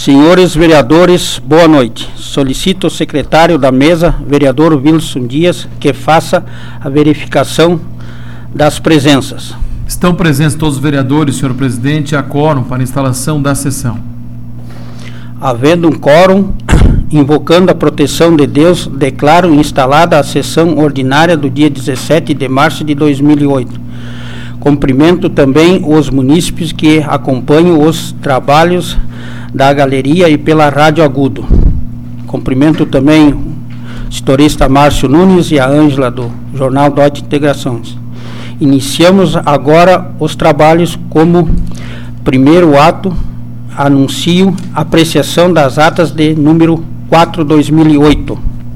Senhores vereadores, boa noite. Solicito ao secretário da mesa, vereador Wilson Dias, que faça a verificação das presenças. Estão presentes todos os vereadores, senhor presidente, há quórum para a instalação da sessão. Havendo um quórum, invocando a proteção de Deus, declaro instalada a sessão ordinária do dia 17 de março de 2008. Cumprimento também os munícipes que acompanham os trabalhos da galeria e pela Rádio Agudo. Cumprimento também o historista Márcio Nunes e a Ângela do Jornal Dot Integrações. Iniciamos agora os trabalhos. Como primeiro ato, anuncio a apreciação das atas de número 4/2008.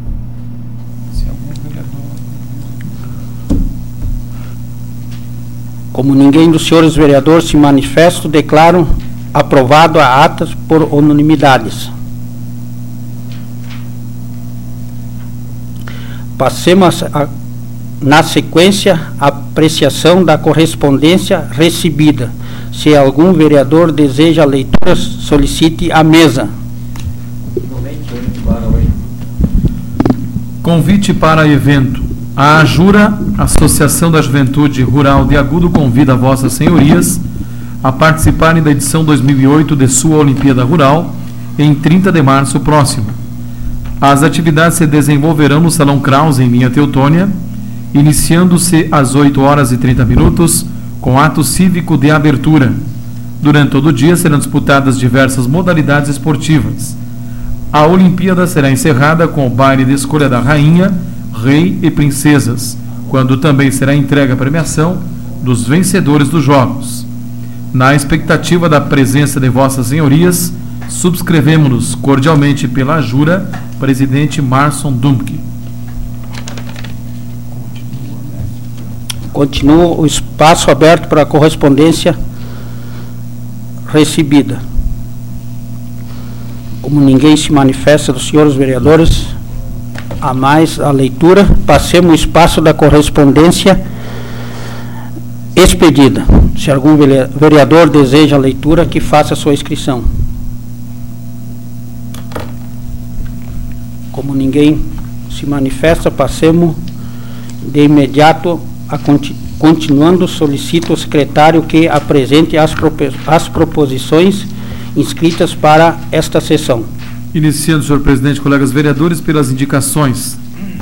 Como ninguém dos senhores vereadores se manifesta, declaro aprovado a atas por unanimidades. Passemos na sequência a apreciação da correspondência recebida. Se algum vereador deseja a leitura, solicite à mesa. Convite para evento. A AJURA, Associação da Juventude Rural de Agudo, convida vossas senhorias a participarem da edição 2008 de sua Olimpíada Rural em 30 de março próximo. As atividades se desenvolverão no Salão Krause, em Linha Teutônia, iniciando-se às 8h30, com ato cívico de abertura. Durante todo o dia serão disputadas diversas modalidades esportivas. A Olimpíada será encerrada com o baile de escolha da rainha, rei e princesas, quando também será entregue a premiação dos vencedores dos Jogos. Na expectativa da presença de vossas senhorias, subscrevemos-nos cordialmente pela AJURA, presidente Marson Dumke. Continua o espaço aberto para a correspondência recebida. Como ninguém se manifesta dos senhores vereadores, a mais a leitura, passemos o espaço da correspondência expedida. Se algum vereador deseja a leitura, que faça a sua inscrição. Como ninguém se manifesta, passemos de imediato a continuando. Solicito ao secretário que apresente as proposições inscritas para esta sessão. Iniciando, senhor presidente, colegas vereadores, pelas indicações.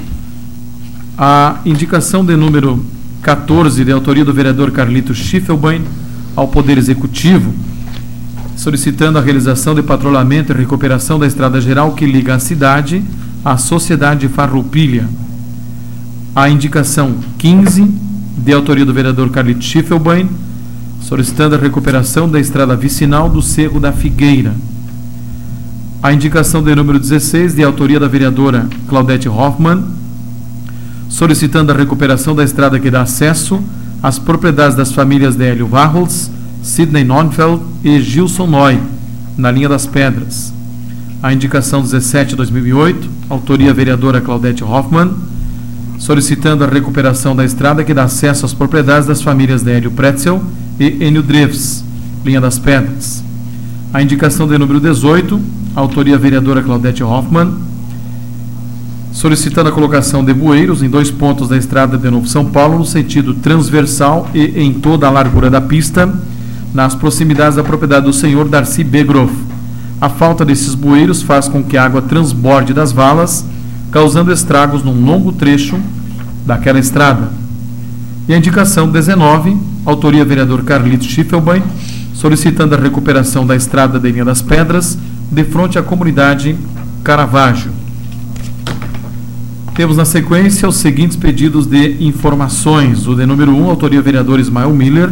A indicação de número 14, de autoria do vereador Carlito Schiffelbein, ao Poder Executivo, solicitando a realização de patrulhamento e recuperação da estrada geral que liga a cidade à sociedade Farroupilha. A indicação 15, de autoria do vereador Carlito Schiffelbein, solicitando a recuperação da estrada vicinal do Cerro da Figueira. A indicação de número 16, de autoria da vereadora Claudete Hoffmann, solicitando a recuperação da estrada que dá acesso às propriedades das famílias de Hélio Varros, Sidney Nonfeld e Gilson Noy, na linha das Pedras. A indicação 17 de 2008, autoria vereadora Claudete Hoffmann, solicitando a recuperação da estrada que dá acesso às propriedades das famílias de Hélio Pretzel e Enio Dreves, linha das Pedras. A indicação de número 18, autoria vereadora Claudete Hoffmann, solicitando a colocação de bueiros em 2 pontos da estrada de Novo São Paulo, no sentido transversal e em toda a largura da pista, nas proximidades da propriedade do senhor Darcy Begroff. A falta desses bueiros faz com que a água transborde das valas, causando estragos num longo trecho daquela estrada. E a indicação 19, autoria vereador Carlito Schiffelbein, solicitando a recuperação da estrada de Linha das Pedras, de frente à comunidade Caravaggio. Temos na sequência os seguintes pedidos de informações. O de número 1, autoria vereador Ismael Miller,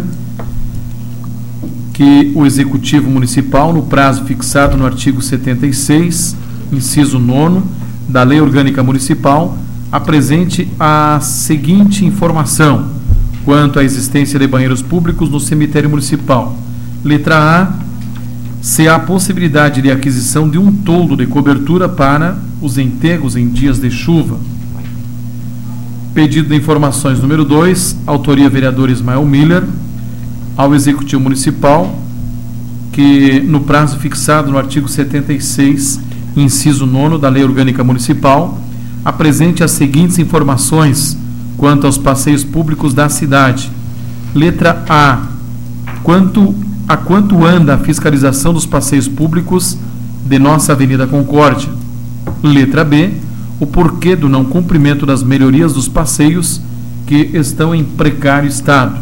que o Executivo Municipal, no prazo fixado no artigo 76, inciso 9, da Lei Orgânica Municipal, apresente a seguinte informação quanto à existência de banheiros públicos no cemitério municipal. Letra A, se há possibilidade de aquisição de um toldo de cobertura para os enterros em dias de chuva. Pedido de informações número 2, autoria vereador Ismael Miller, ao Executivo Municipal, que, no prazo fixado no artigo 76, inciso 9 da Lei Orgânica Municipal, apresente as seguintes informações quanto aos passeios públicos da cidade. Letra A. Quanto anda a fiscalização dos passeios públicos de nossa Avenida Concórdia? Letra B. O porquê do não cumprimento das melhorias dos passeios que estão em precário estado.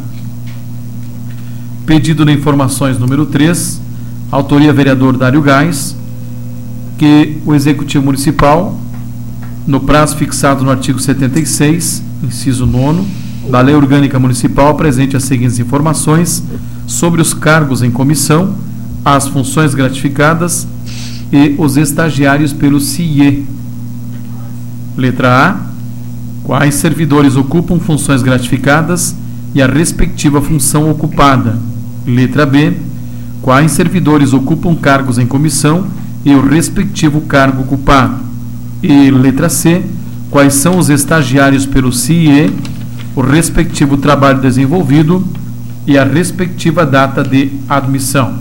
Pedido de informações número 3, autoria vereador Dário Gás, que o Executivo Municipal, no prazo fixado no artigo 76, inciso 9, da Lei Orgânica Municipal, apresente as seguintes informações sobre os cargos em comissão, as funções gratificadas e os estagiários pelo CIE. Letra A. Quais servidores ocupam funções gratificadas e a respectiva função ocupada? Letra B. Quais servidores ocupam cargos em comissão e o respectivo cargo ocupado? E letra C. Quais são os estagiários pelo CIE, o respectivo trabalho desenvolvido e a respectiva data de admissão?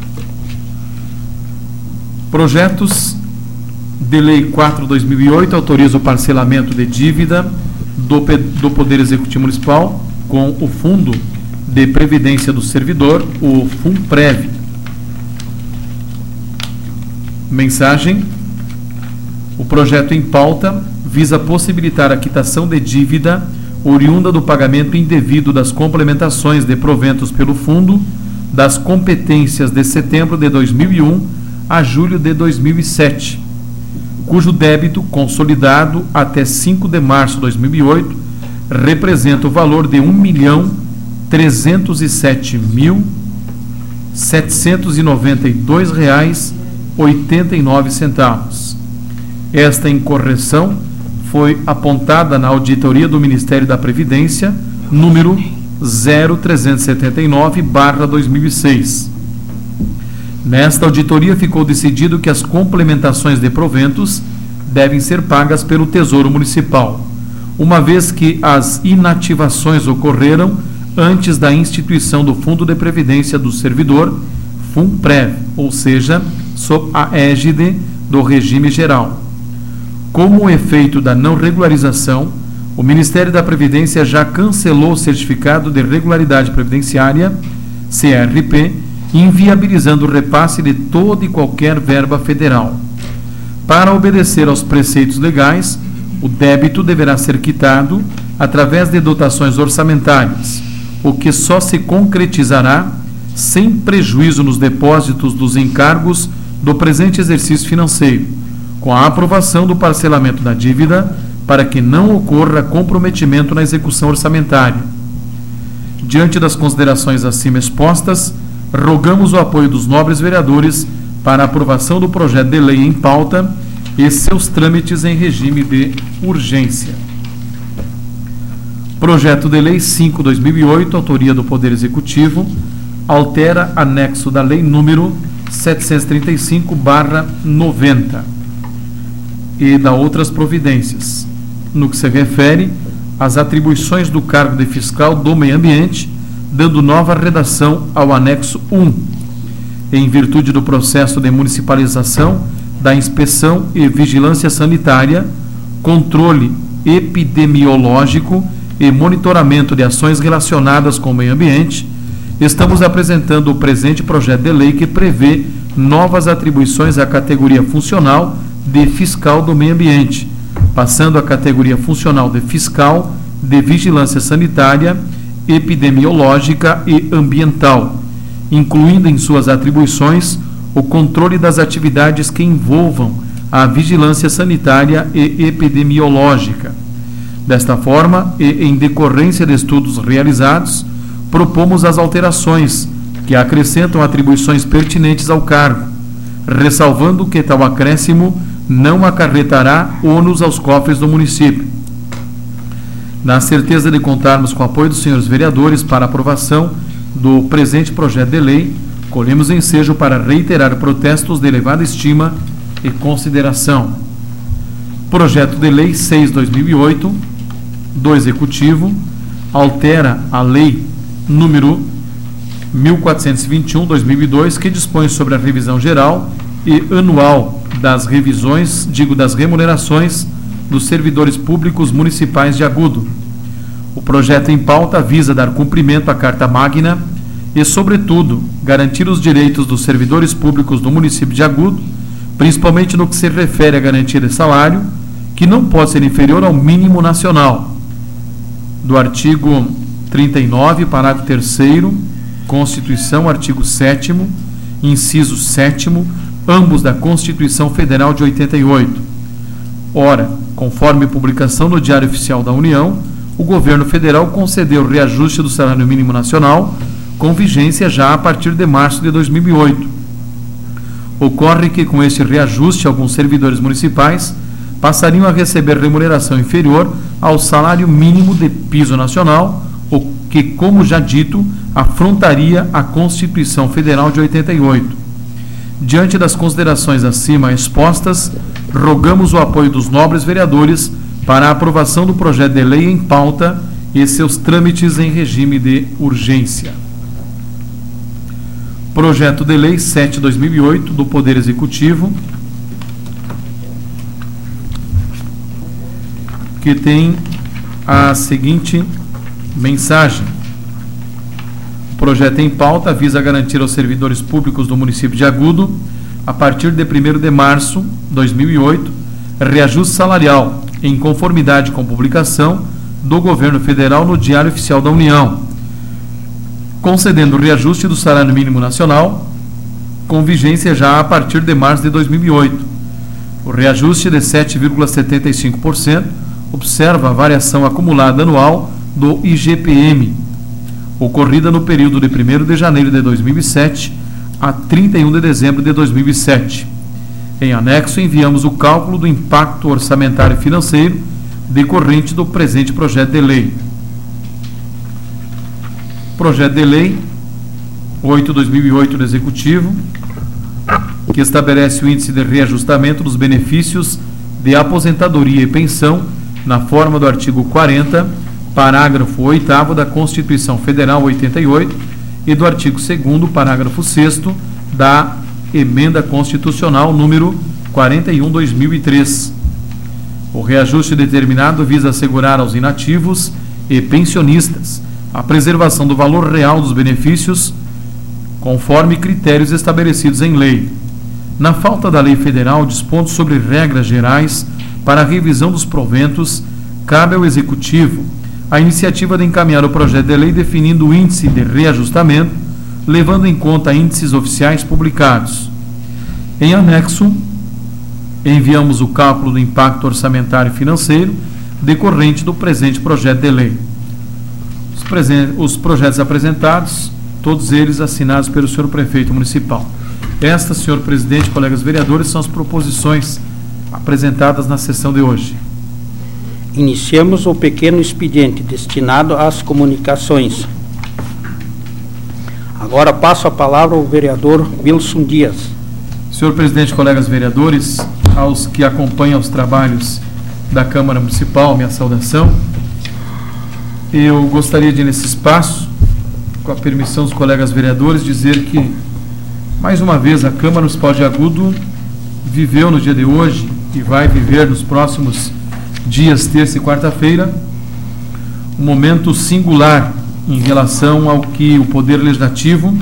Projetos de Lei 4/2008 autoriza o parcelamento de dívida do Poder Executivo Municipal com o Fundo de Previdência do Servidor, o FUNPREV. Mensagem: o projeto em pauta visa possibilitar a quitação de dívida oriunda do pagamento indevido das complementações de proventos pelo Fundo das competências de setembro de 2001 a julho de 2007, cujo débito consolidado até 5 de março de 2008 representa o valor de R$ 1.307.792,89. Esta incorreção foi apontada na auditoria do Ministério da Previdência, número 0379/2006. Nesta auditoria ficou decidido que as complementações de proventos devem ser pagas pelo Tesouro Municipal, uma vez que as inativações ocorreram antes da instituição do Fundo de Previdência do Servidor, FUNPREV, ou seja, sob a égide do regime geral. Como efeito da não regularização, o Ministério da Previdência já cancelou o Certificado de Regularidade Previdenciária, CRP, inviabilizando o repasse de toda e qualquer verba federal. Para obedecer aos preceitos legais, o débito deverá ser quitado através de dotações orçamentárias, o que só se concretizará sem prejuízo nos depósitos dos encargos do presente exercício financeiro, com a aprovação do parcelamento da dívida, para que não ocorra comprometimento na execução orçamentária. Diante das considerações acima expostas, rogamos o apoio dos nobres vereadores para a aprovação do projeto de lei em pauta e seus trâmites em regime de urgência. Projeto de Lei 5/2008, autoria do Poder Executivo, altera anexo da Lei número 735/90 e dá outras providências, no que se refere às atribuições do cargo de fiscal do meio ambiente, dando nova redação ao anexo 1, em virtude do processo de municipalização da inspeção e vigilância sanitária, controle epidemiológico e monitoramento de ações relacionadas com o meio ambiente. Estamos apresentando o presente projeto de lei que prevê novas atribuições à categoria funcional de fiscal do meio ambiente, passando a categoria funcional de fiscal de vigilância sanitária, epidemiológica e ambiental, incluindo em suas atribuições o controle das atividades que envolvam a vigilância sanitária e epidemiológica. Desta forma, e em decorrência de estudos realizados, propomos as alterações que acrescentam atribuições pertinentes ao cargo, ressalvando que tal acréscimo não acarretará ônus aos cofres do município. Na certeza de contarmos com o apoio dos senhores vereadores para aprovação do presente projeto de lei, colhemos ensejo para reiterar protestos de elevada estima e consideração. Projeto de Lei 6/2008 do Executivo altera a Lei número 1421/2002, que dispõe sobre a revisão geral e anual das remunerações dos servidores públicos municipais de Agudo. O projeto em pauta visa dar cumprimento à Carta Magna e, sobretudo, garantir os direitos dos servidores públicos do município de Agudo, principalmente no que se refere a garantia de salário, que não pode ser inferior ao mínimo nacional, do artigo 39, parágrafo 3º, Constituição, artigo 7º, inciso 7º, ambos da Constituição Federal de 88. Ora, conforme publicação no Diário Oficial da União, o governo federal concedeu reajuste do salário mínimo nacional com vigência já a partir de março de 2008. Ocorre que, com este reajuste, alguns servidores municipais passariam a receber remuneração inferior ao salário mínimo de piso nacional, o que, como já dito, afrontaria a Constituição Federal de 88. Diante das considerações acima expostas, rogamos o apoio dos nobres vereadores para a aprovação do projeto de lei em pauta e seus trâmites em regime de urgência. Projeto de Lei 7/2008 do Poder Executivo, que tem a seguinte mensagem. O projeto em pauta visa garantir aos servidores públicos do município de Agudo, a partir de 1º de março de 2008, reajuste salarial em conformidade com publicação do Governo Federal no Diário Oficial da União, concedendo o reajuste do salário mínimo nacional, com vigência já a partir de março de 2008. O reajuste de 7,75% observa a variação acumulada anual do IGPM, ocorrida no período de 1º de janeiro de 2007 a 31 de dezembro de 2007. Em anexo, enviamos o cálculo do impacto orçamentário e financeiro decorrente do presente projeto de lei. Projeto de Lei 8/2008 do Executivo, que estabelece o índice de reajustamento dos benefícios de aposentadoria e pensão na forma do artigo 40, parágrafo 8º da Constituição Federal 88 e do artigo 2º, parágrafo 6º da Emenda Constitucional número 41/2003. O reajuste determinado visa assegurar aos inativos e pensionistas a preservação do valor real dos benefícios, conforme critérios estabelecidos em lei. Na falta da lei federal, dispondo sobre regras gerais para a revisão dos proventos, cabe ao Executivo a iniciativa de encaminhar o projeto de lei definindo o índice de reajustamento, levando em conta índices oficiais publicados. Em anexo, enviamos o cálculo do impacto orçamentário e financeiro decorrente do presente projeto de lei. Os projetos apresentados, todos eles assinados pelo senhor prefeito municipal. Estas, senhor presidente, colegas vereadores, são as proposições apresentadas na sessão de hoje. Iniciamos o pequeno expediente destinado às comunicações. Agora passo a palavra ao vereador Wilson Dias. Senhor presidente, colegas vereadores, aos que acompanham os trabalhos da Câmara Municipal, minha saudação. Eu gostaria de, nesse espaço, com a permissão dos colegas vereadores, dizer que, mais uma vez, a Câmara Municipal de Agudo viveu no dia de hoje e vai viver nos próximos dias, terça e quarta-feira, um momento singular em relação ao que o Poder Legislativo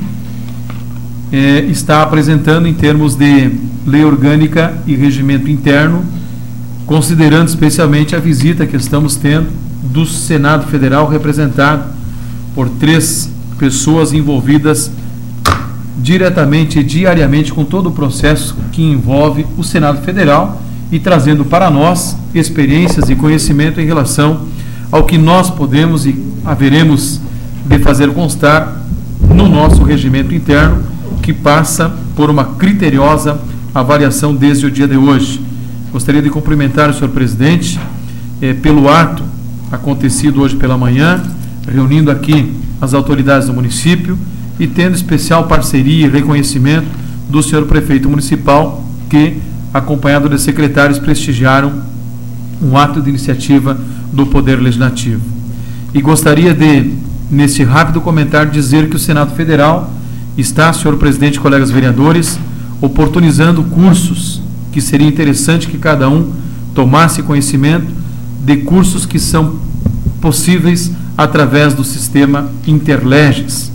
está apresentando em termos de lei orgânica e regimento interno, considerando especialmente a visita que estamos tendo do Senado Federal, representado por 3 pessoas envolvidas diretamente e diariamente com todo o processo que envolve o Senado Federal e trazendo para nós experiências e conhecimento em relação ao que nós podemos e haveremos de fazer constar no nosso regimento interno, que passa por uma criteriosa avaliação desde o dia de hoje. Gostaria de cumprimentar o senhor presidente pelo ato acontecido hoje pela manhã, reunindo aqui as autoridades do município e tendo especial parceria e reconhecimento do senhor prefeito municipal, que, acompanhado de secretários, prestigiaram um ato de iniciativa do Poder Legislativo. E gostaria de neste rápido comentário, dizer que o Senado Federal está, senhor presidente, colegas vereadores, oportunizando cursos que seria interessante que cada um tomasse conhecimento de cursos que são possíveis através do sistema Interleges,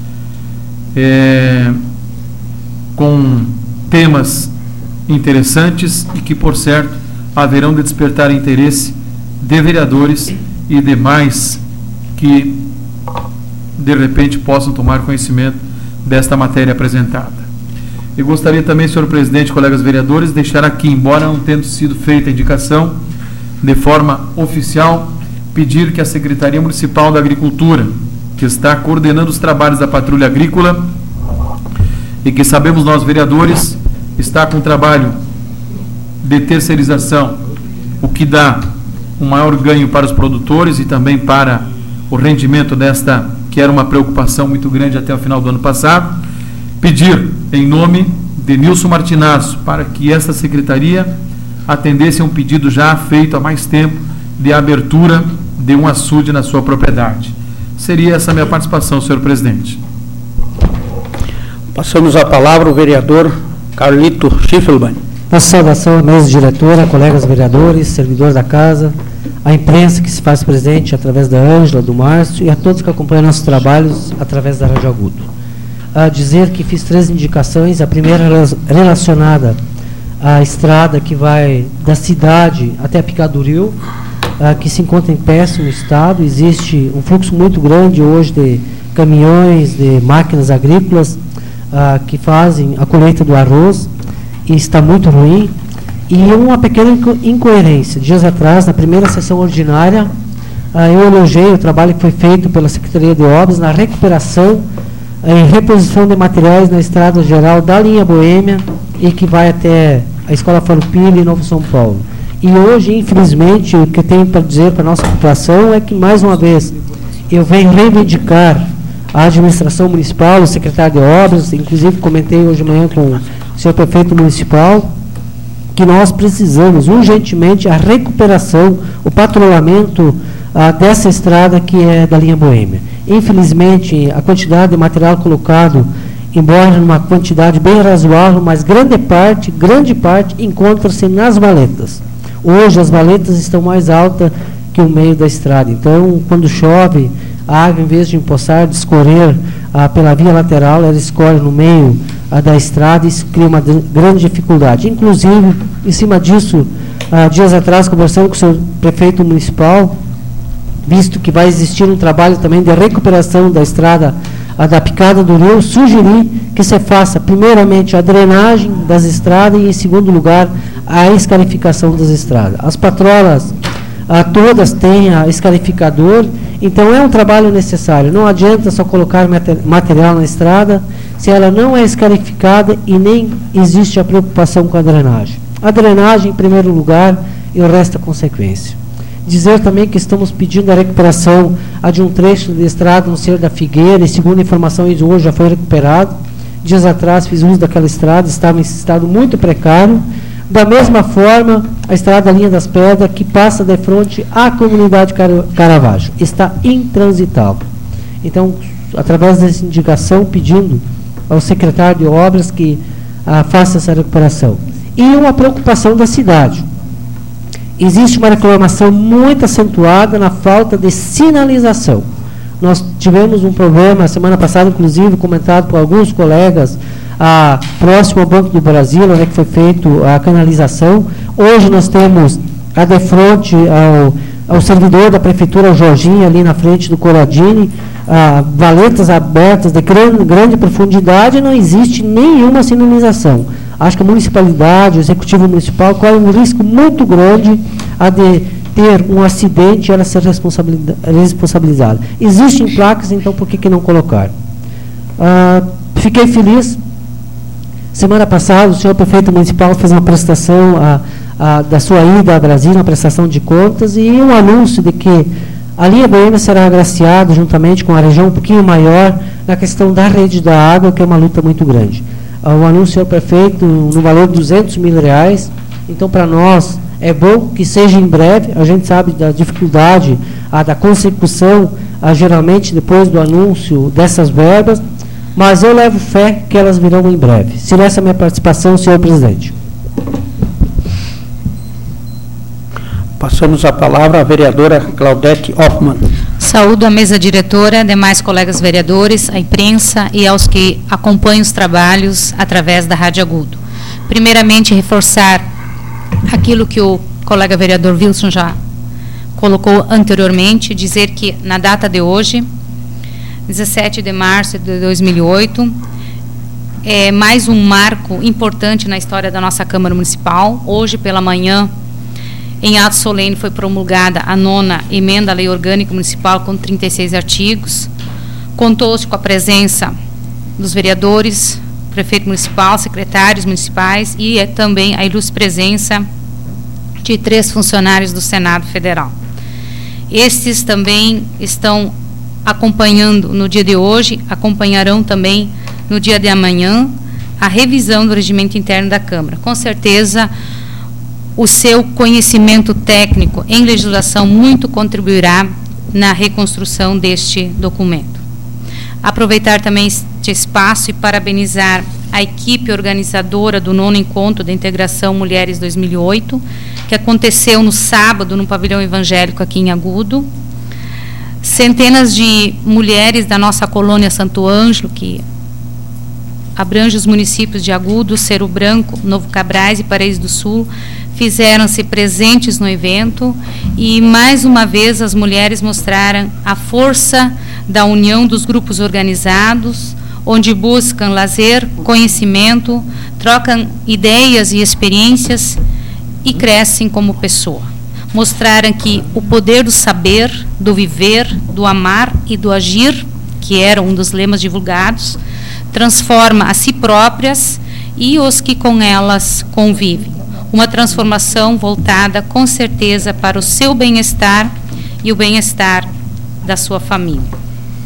com temas interessantes e que, por certo, haverão de despertar interesse de vereadores e demais que, de repente, possam tomar conhecimento desta matéria apresentada. Eu gostaria também, senhor presidente, colegas vereadores, deixar aqui, embora não tendo sido feita a indicação de forma oficial, pedir que a Secretaria Municipal da Agricultura, que está coordenando os trabalhos da Patrulha Agrícola e que sabemos nós, vereadores, está com um trabalho de terceirização, o que dá um maior ganho para os produtores e também para o rendimento desta, que era uma preocupação muito grande até o final do ano passado, pedir em nome de Nilson Martinazzo para que esta secretaria atendesse a um pedido já feito há mais tempo de abertura de um açude na sua propriedade. Seria essa a minha participação, senhor presidente. Passamos a palavra ao vereador Carlito Schiffelbein. Nossa saudação à mesa diretora, colegas vereadores, servidores da casa, a imprensa que se faz presente através da Ângela, do Márcio e a todos que acompanham nossos trabalhos através da Rádio Agudo. A dizer que fiz 3 indicações, a primeira relacionada à estrada que vai da cidade até Picaduril, que se encontra em péssimo estado. Existe um fluxo muito grande hoje de caminhões, de máquinas agrícolas que fazem a colheita do arroz e está muito ruim. E uma pequena incoerência. Dias atrás, na primeira sessão ordinária, eu elogiei o trabalho que foi feito pela Secretaria de Obras na recuperação e reposição de materiais na estrada geral da linha Boêmia e que vai até a Escola Farroupilha e Novo São Paulo. E hoje, infelizmente, o que eu tenho para dizer para a nossa população é que, mais uma vez, eu venho reivindicar a administração municipal, o secretário de obras, inclusive comentei hoje de manhã com o senhor prefeito municipal, que nós precisamos urgentemente a recuperação, o patrulhamento dessa estrada que é da linha Boêmia. Infelizmente, a quantidade de material colocado, embora numa quantidade bem razoável, mas grande parte encontra-se nas valetas. Hoje as valetas estão mais altas que o meio da estrada. Então, quando chove, a água, em vez de empoçar, de escorrer pela via lateral, ela escorre no meio da estrada e isso cria uma grande dificuldade. Inclusive, em cima disso, dias atrás, conversando com o senhor prefeito municipal, visto que vai existir um trabalho também de recuperação da estrada da Picada do Rio, sugeri que se faça, primeiramente, a drenagem das estradas e, em segundo lugar, a escarificação das estradas. As patrolas todas têm escarificador, então é um trabalho necessário. Não adianta só colocar material na estrada se ela não é escarificada e nem existe a preocupação com a drenagem. A drenagem, em primeiro lugar, e o resto é consequência. Dizer também que estamos pedindo a recuperação de um trecho de estrada no Cerro da Figueira, e segundo informações hoje já foi recuperado. Dias atrás fiz uso daquela estrada, estava em estado muito precário. Da mesma forma, a estrada da Linha das Pedras, que passa de frente à comunidade Caravaggio, está intransitável. Então, através dessa indicação, pedindo ao secretário de obras que faça essa recuperação. E uma preocupação da cidade. Existe uma reclamação muito acentuada na falta de sinalização. Nós tivemos um problema, semana passada, inclusive, comentado por alguns colegas, próximo ao Banco do Brasil, onde que foi feita a canalização. Hoje nós temos de frente ao servidor da Prefeitura, o Jorginho, ali na frente do Coradini, valetas abertas de grande profundidade, não existe nenhuma sinalização. Acho que a municipalidade, o executivo municipal, corre um risco muito grande de ter um acidente e ela ser responsabilizada. Existem placas, então por que não colocar? Fiquei feliz. Semana passada, o senhor prefeito municipal fez uma prestação da sua ida a Brasília, uma prestação de contas, e um anúncio de que a linha Boêmia será agraciada, juntamente com a região um pouquinho maior, na questão da rede da água, que é uma luta muito grande. O anúncio, senhor prefeito, no valor de R$200 mil. Então, para nós, é bom que seja em breve. A gente sabe da dificuldade a da consecução, geralmente depois do anúncio dessas verbas, mas eu levo fé que elas virão em breve. Seria essa a minha participação, senhor presidente. Passamos a palavra à vereadora Claudete Hoffmann. Saúdo a mesa diretora, demais colegas vereadores, a imprensa e aos que acompanham os trabalhos através da Rádio Agudo. Primeiramente, reforçar aquilo que o colega vereador Wilson já colocou anteriormente, dizer que na data de hoje, 17 de março de 2008, é mais um marco importante na história da nossa Câmara Municipal. Hoje pela manhã, em ato solene, foi promulgada a 9ª emenda à Lei Orgânica Municipal com 36 artigos. Contou-se com a presença dos vereadores, prefeito municipal, secretários municipais e também a ilustre presença de 3 funcionários do Senado Federal. Estes também estão acompanhando no dia de hoje, acompanharão também no dia de amanhã a revisão do regimento interno da Câmara. Com certeza, o seu conhecimento técnico em legislação muito contribuirá na reconstrução deste documento. Aproveitar também este espaço e parabenizar a equipe organizadora do 9º Encontro da Integração Mulheres 2008, que aconteceu no sábado no Pavilhão Evangélico aqui em Agudo. Centenas de mulheres da nossa colônia Santo Ângelo, que abrange os municípios de Agudo, Cerro Branco, Novo Cabrais e Paraíso do Sul, fizeram-se presentes no evento e, mais uma vez, as mulheres mostraram a força da união dos grupos organizados, onde buscam lazer, conhecimento, trocam ideias e experiências e crescem como pessoa. Mostraram que o poder do saber, do viver, do amar e do agir, que era um dos lemas divulgados, transforma a si próprias e os que com elas convivem. Uma transformação voltada, com certeza, para o seu bem-estar e o bem-estar da sua família.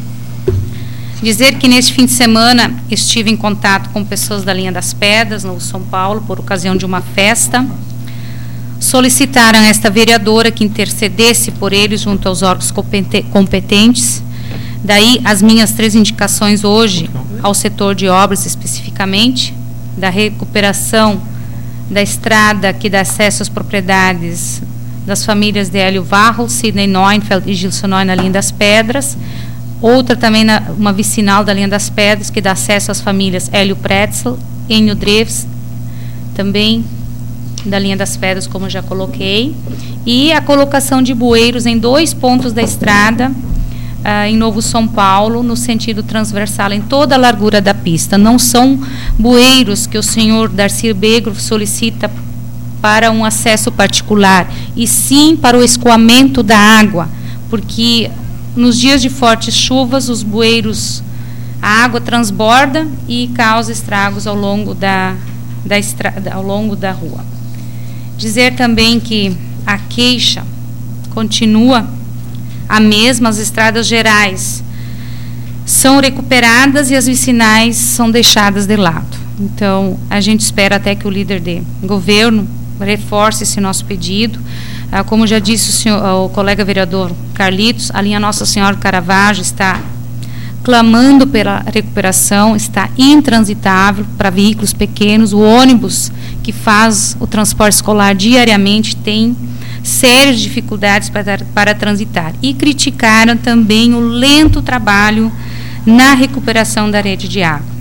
Dizer que neste fim de semana estive em contato com pessoas da Linha das Pedras, no São Paulo, por ocasião de uma festa. Solicitaram a esta vereadora que intercedesse por eles junto aos órgãos competentes. Daí as minhas 3 indicações hoje ao setor de obras especificamente, da recuperação da estrada que dá acesso às propriedades das famílias de Hélio Varro, Sidney Neufeld e Gilson Noy na Linha das Pedras. Outra também, uma vicinal da Linha das Pedras, que dá acesso às famílias Hélio Pretzel, Enio Dreves, também da Linha das Pedras, como eu já coloquei. E a colocação de bueiros em 2 pontos da estrada, em Novo São Paulo, no sentido transversal, em toda a largura da pista. Não são bueiros que o senhor Darcy Begro solicita para um acesso particular, e sim para o escoamento da água, porque nos dias de fortes chuvas, os bueiros, a água transborda e causa estragos ao longo da estrada, ao longo da rua. Dizer também que a queixa continua a mesma, as estradas gerais são recuperadas e as vicinais são deixadas de lado. Então, a gente espera até que o líder de governo reforce esse nosso pedido. Como já disse o colega vereador Carlitos, a linha Nossa Senhora do Caravaggio está clamando pela recuperação, está intransitável para veículos pequenos. O ônibus que faz o transporte escolar diariamente tem sérias dificuldades para transitar. E criticaram também o lento trabalho na recuperação da rede de água.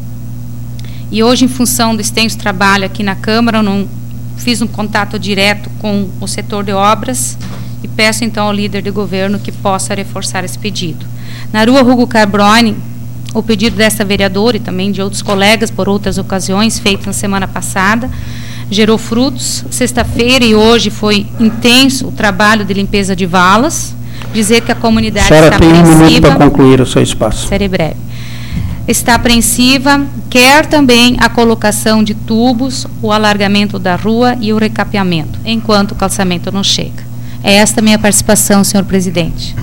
E hoje, em função do extenso trabalho aqui na Câmara, eu não fiz um contato direto com o setor de obras e peço então ao líder de governo que possa reforçar esse pedido. Na rua Hugo Carbroni, o pedido dessa vereadora e também de outros colegas por outras ocasiões, feito na semana passada, gerou frutos. Sexta-feira e hoje foi intenso o trabalho de limpeza de valas. Dizer que a comunidade está apreensiva. A senhora tem 1 minuto para concluir o seu espaço. Serei breve. Está apreensiva, quer também a colocação de tubos, o alargamento da rua e o recapeamento, enquanto o calçamento não chega. É esta a minha participação, senhor presidente.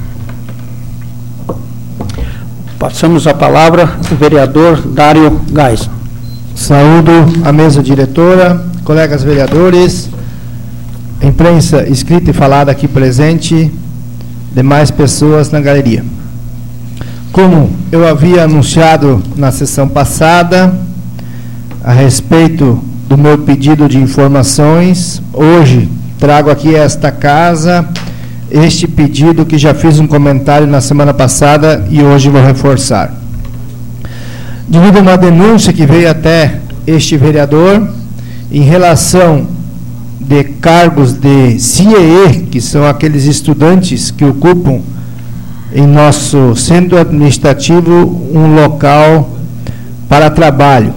Passamos a palavra ao vereador Dário Gais. Saúdo a mesa diretora, colegas vereadores, imprensa escrita e falada aqui presente. demais pessoas na galeria. Como eu havia anunciado na sessão passada, a respeito do meu pedido de informações, hoje trago aqui a esta casa este pedido que já fiz um comentário na semana passada e hoje vou reforçar. Devido a uma denúncia que veio até este vereador em relação de cargos de CIEE, que são aqueles estudantes que ocupam em nosso centro administrativo um local para trabalho.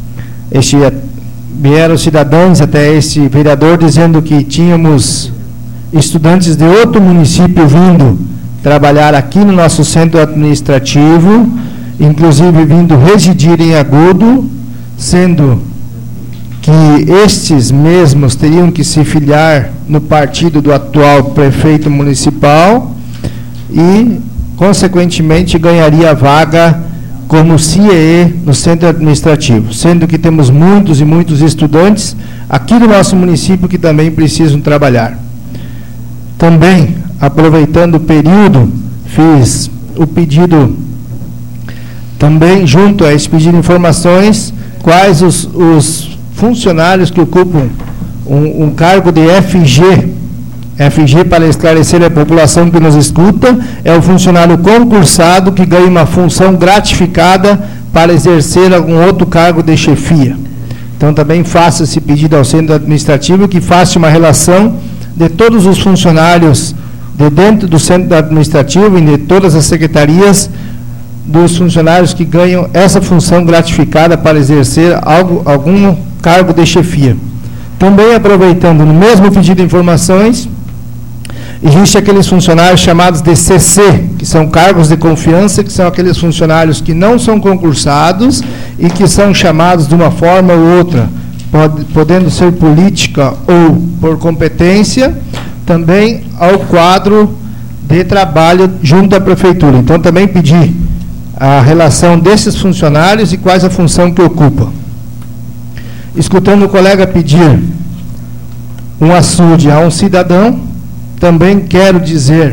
Vieram cidadãos até este vereador dizendo que tínhamos estudantes de outro município vindo trabalhar aqui no nosso centro administrativo, inclusive vindo residir em Agudo, sendo que estes mesmos teriam que se filiar no partido do atual prefeito municipal e, consequentemente, ganharia a vaga como CIEE no centro administrativo, sendo que temos muitos e muitos estudantes aqui do nosso município que também precisam trabalhar. Também, aproveitando o período, fiz o pedido, também junto a esse pedido de informações, quais os funcionários que ocupam um cargo de FG, para esclarecer a população que nos escuta, é o funcionário concursado que ganha uma função gratificada para exercer algum outro cargo de chefia. Então, também faço esse pedido ao centro administrativo que faça uma relação de todos os funcionários de dentro do centro administrativo e de todas as secretarias, dos funcionários que ganham essa função gratificada para exercer algum cargo de chefia. Também, aproveitando, no mesmo pedido de informações, existe aqueles funcionários chamados de CC, que são cargos de confiança, que são aqueles funcionários que não são concursados e que são chamados de uma forma ou outra, podendo ser política ou por competência, também ao quadro de trabalho junto à prefeitura. Então, também pedi a relação desses funcionários e quais a função que ocupam. Escutando o colega pedir um açude a um cidadão, também quero dizer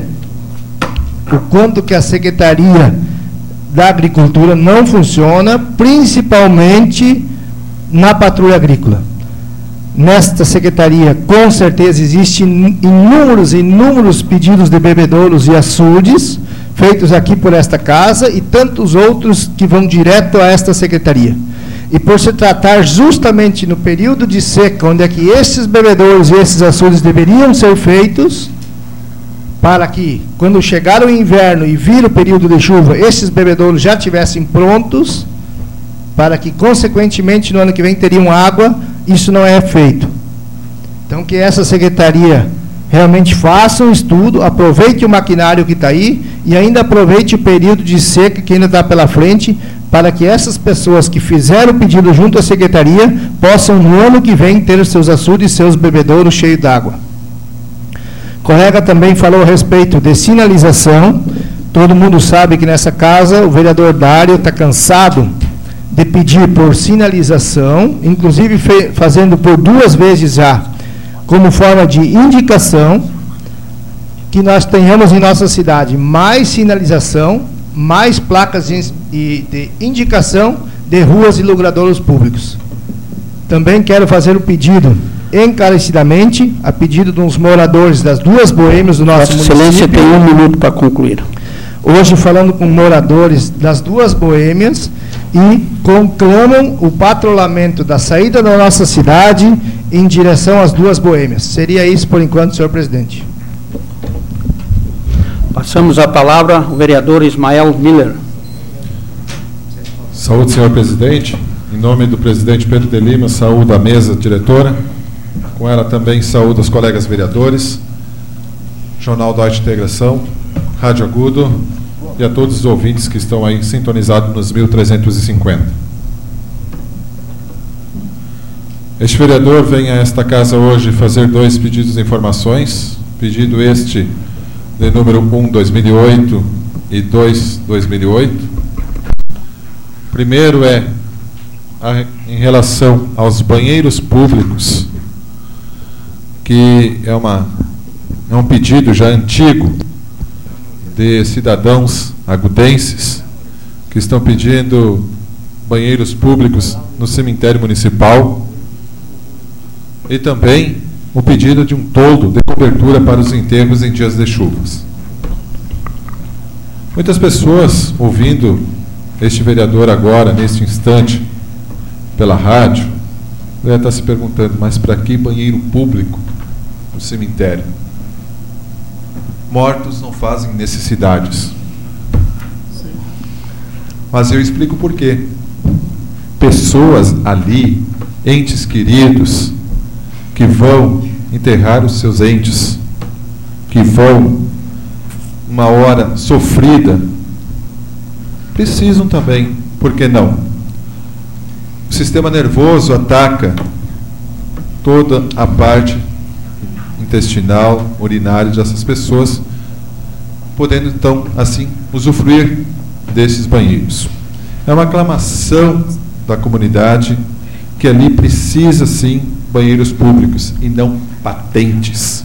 o quanto que a Secretaria da Agricultura não funciona, principalmente na patrulha agrícola. Nesta secretaria, com certeza, existem inúmeros pedidos de bebedouros e açudes, feitos aqui por esta casa, e tantos outros que vão direto a esta secretaria. E por se tratar justamente no período de seca, onde é que esses bebedouros e esses açudes deveriam ser feitos, para que, quando chegar o inverno e vir o período de chuva, esses bebedouros já estivessem prontos, para que, consequentemente, no ano que vem teriam água, isso não é feito. Então, que essa secretaria realmente faça um estudo, aproveite o maquinário que está aí e ainda aproveite o período de seca que ainda está pela frente, para que essas pessoas que fizeram o pedido junto à secretaria possam, no ano que vem, ter seus açudes e seus bebedouros cheios d'água. O colega também falou a respeito de sinalização. Todo mundo sabe que nessa casa o vereador Dário está cansado de pedir por sinalização, inclusive fazendo por 2 vezes já, como forma de indicação, que nós tenhamos em nossa cidade mais sinalização, mais placas de indicação de ruas e logradouros públicos. Também quero fazer um pedido encarecidamente, a pedido dos moradores das 2 boêmias do nosso município. Excelência, tem 1 minuto para concluir. Hoje, falando com moradores das 2 boêmias, e conclamam o patrulhamento da saída da nossa cidade em direção às 2 boêmias. Seria isso por enquanto, senhor presidente. Passamos a palavra ao vereador Ismael Miller. Saúde, senhor presidente. Em nome do presidente Pedro de Lima, saúdo a mesa diretora. Com ela também saúdo os colegas vereadores, Jornal da Integração, Rádio Agudo e a todos os ouvintes que estão aí sintonizados nos 1350. Este vereador vem a esta casa hoje fazer 2 pedidos de informações. Pedido este de número 1/2008 e 2/2008. Primeiro é em relação aos banheiros públicos, que é um pedido já antigo, de cidadãos agudenses que estão pedindo banheiros públicos no cemitério municipal e também o pedido de um toldo de cobertura para os enterros em dias de chuvas. Muitas pessoas, ouvindo este vereador agora, neste instante, pela rádio, devem estar se perguntando, mas para que banheiro público no cemitério? Mortos não fazem necessidades. Mas eu explico por quê. Pessoas ali, entes queridos, que vão enterrar os seus entes, que vão uma hora sofrida, precisam também, por que não? O sistema nervoso ataca toda a parte intestinal, urinária dessas pessoas, podendo então, assim, usufruir desses banheiros. É uma aclamação da comunidade que ali precisa, sim, banheiros públicos e não patentes.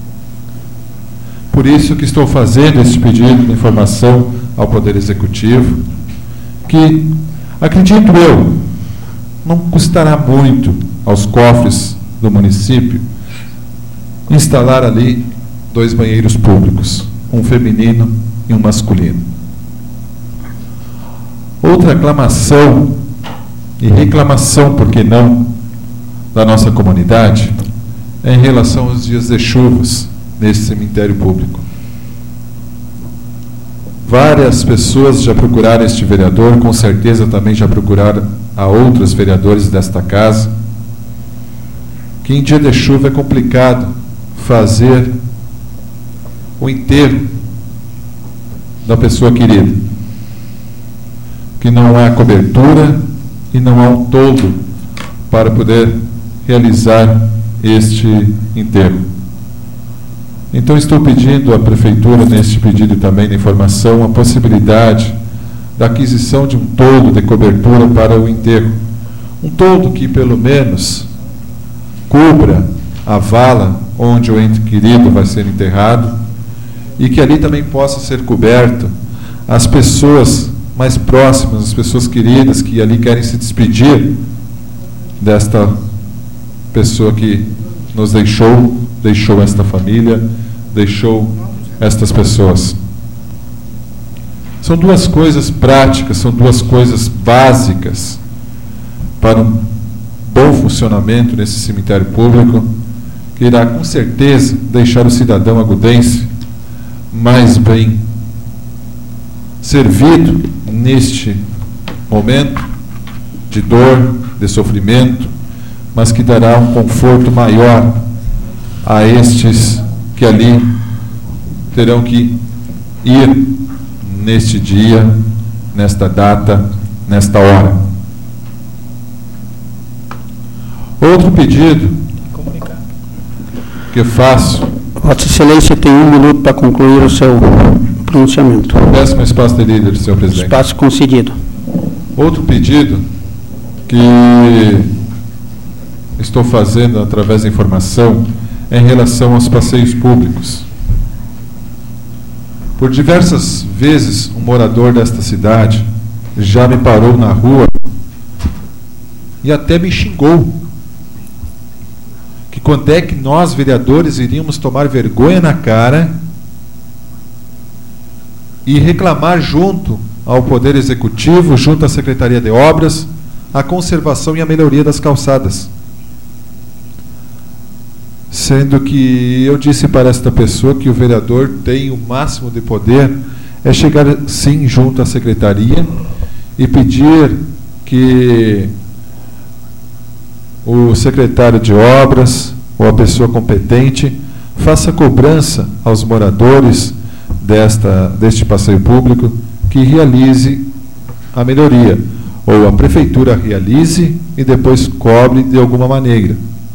Por isso que estou fazendo este pedido de informação ao Poder Executivo, que, acredito eu, não custará muito aos cofres do município instalar ali 2 banheiros públicos, um feminino e um masculino. Outra aclamação e reclamação, por que não, da nossa comunidade é em relação aos dias de chuvas nesse cemitério público. Várias pessoas já procuraram este vereador, com certeza também já procuraram a outros vereadores desta casa, que em dia de chuva é complicado fazer o enterro da pessoa querida, que não há cobertura e não há um toldo para poder realizar este enterro. Então estou pedindo à Prefeitura, neste pedido também de informação, a possibilidade da aquisição de um toldo de cobertura para o enterro. Um toldo que pelo menos cubra a vala onde o ente querido vai ser enterrado e que ali também possa ser coberto as pessoas mais próximas, as pessoas queridas que ali querem se despedir desta pessoa que nos deixou esta família, deixou estas pessoas. São 2 coisas práticas, são 2 coisas básicas para um bom funcionamento nesse cemitério público, que irá com certeza deixar o cidadão agudense mais bem servido neste momento de dor, de sofrimento, mas que dará um conforto maior a estes que ali terão que ir neste dia, nesta data, nesta hora. Outro pedido que eu faço. Vossa Excelência tem 1 minuto para concluir o seu pronunciamento. Peço um espaço de líder, senhor presidente. Espaço concedido. Outro pedido que estou fazendo através da informação é em relação aos passeios públicos. Por diversas vezes, um morador desta cidade já me parou na rua e até me xingou. Que quando é que nós, vereadores, iríamos tomar vergonha na cara e reclamar junto ao Poder Executivo, junto à Secretaria de Obras, a conservação e a melhoria das calçadas. Sendo que eu disse para esta pessoa que o vereador tem o máximo de poder é chegar sim junto à secretaria e pedir que o secretário de obras ou a pessoa competente faça cobrança aos moradores deste passeio público, que realize a melhoria, ou a prefeitura realize e depois cobre de alguma maneira.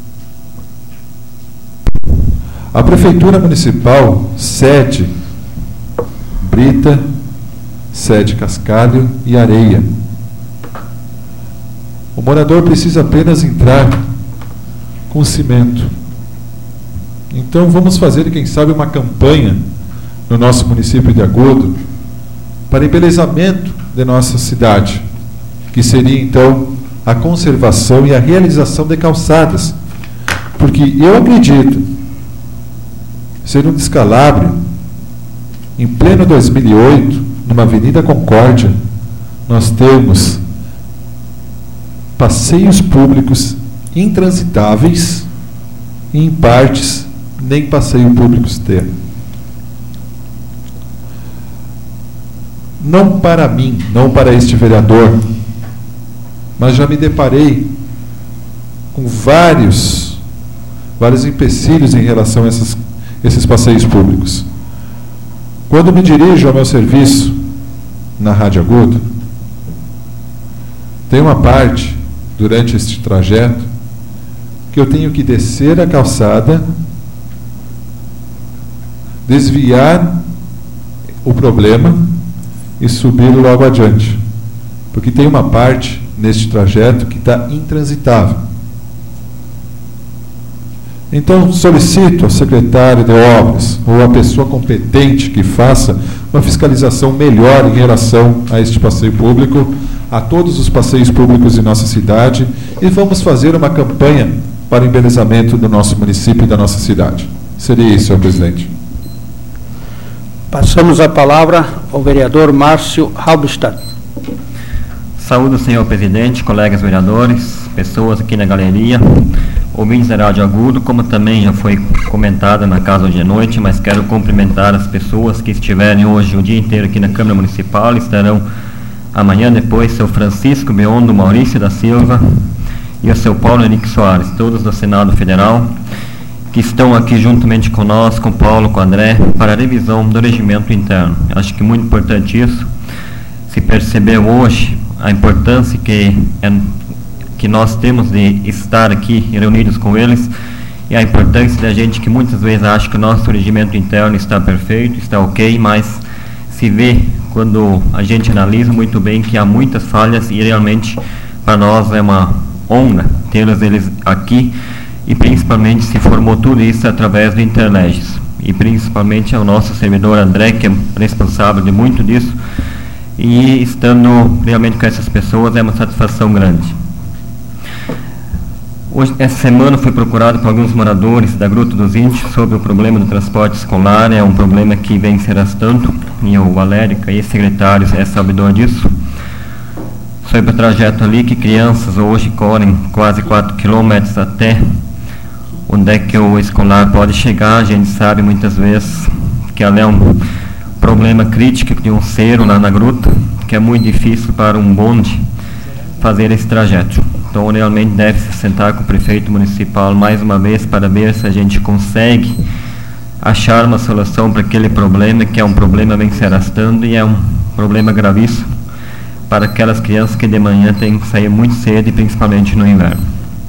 A Prefeitura Municipal cede brita, cede cascalho e areia. O morador precisa apenas entrar com cimento. Então vamos fazer, quem sabe, uma campanha no nosso município de Agudo para embelezamento de nossa cidade, que seria então a conservação e a realização de calçadas. Porque eu acredito ser um descalabro, em pleno 2008, numa Avenida Concórdia, nós temos passeios públicos intransitáveis e, em partes, nem passeio públicos ter. Não para mim, não para este vereador, mas já me deparei com vários empecilhos em relação a esses passeios públicos. Quando me dirijo ao meu serviço na Rádio Agudo, tem uma parte, durante este trajeto, que eu tenho que descer a calçada, desviar o problema e subir logo adiante. Porque tem uma parte neste trajeto que está intransitável. Então, solicito ao secretário de obras ou a pessoa competente que faça uma fiscalização melhor em relação a este passeio público, a todos os passeios públicos de nossa cidade, e vamos fazer uma campanha para o embelezamento do nosso município e da nossa cidade. Seria isso, senhor presidente. Passamos a palavra ao vereador Márcio Halberstadt. Saúdo, senhor presidente, colegas vereadores, pessoas aqui na galeria, ouvintes da Rádio Agudo, como também já foi comentado na casa hoje à noite, mas quero cumprimentar as pessoas que estiverem hoje o dia inteiro aqui na Câmara Municipal, estarão amanhã depois, seu Francisco Beondo Maurício da Silva e o seu Paulo Henrique Soares, todos do Senado Federal, que estão aqui juntamente conosco, com o Paulo, com o André, para a revisão do regimento interno. Acho que muito importante isso, se percebeu hoje a importância que nós temos de estar aqui reunidos com eles, e a importância da gente que muitas vezes acha que o nosso regimento interno está perfeito, está ok, mas se vê quando a gente analisa muito bem que há muitas falhas, e realmente para nós é uma honra tê-los eles aqui, e principalmente se formou tudo isso através do Interleges, e principalmente ao nosso servidor André, que é responsável de muito disso, e estando realmente com essas pessoas é uma satisfação grande. Hoje, essa semana foi procurado por alguns moradores da Gruta dos Índios sobre o problema do transporte escolar. É um problema que vem se arrastando, e o Valério, que é secretário, é sabedor disso. Sobre o trajeto ali, que crianças hoje correm quase 4 quilômetros até onde é que o escolar pode chegar. A gente sabe muitas vezes que ali é um problema crítico de um cerro lá na gruta, que é muito difícil para um bonde fazer esse trajeto. Então, realmente deve se sentar com o prefeito municipal mais uma vez para ver se a gente consegue achar uma solução para aquele problema, que é um problema vem se arrastando e é um problema gravíssimo para aquelas crianças que de manhã têm que sair muito cedo, e principalmente no inverno.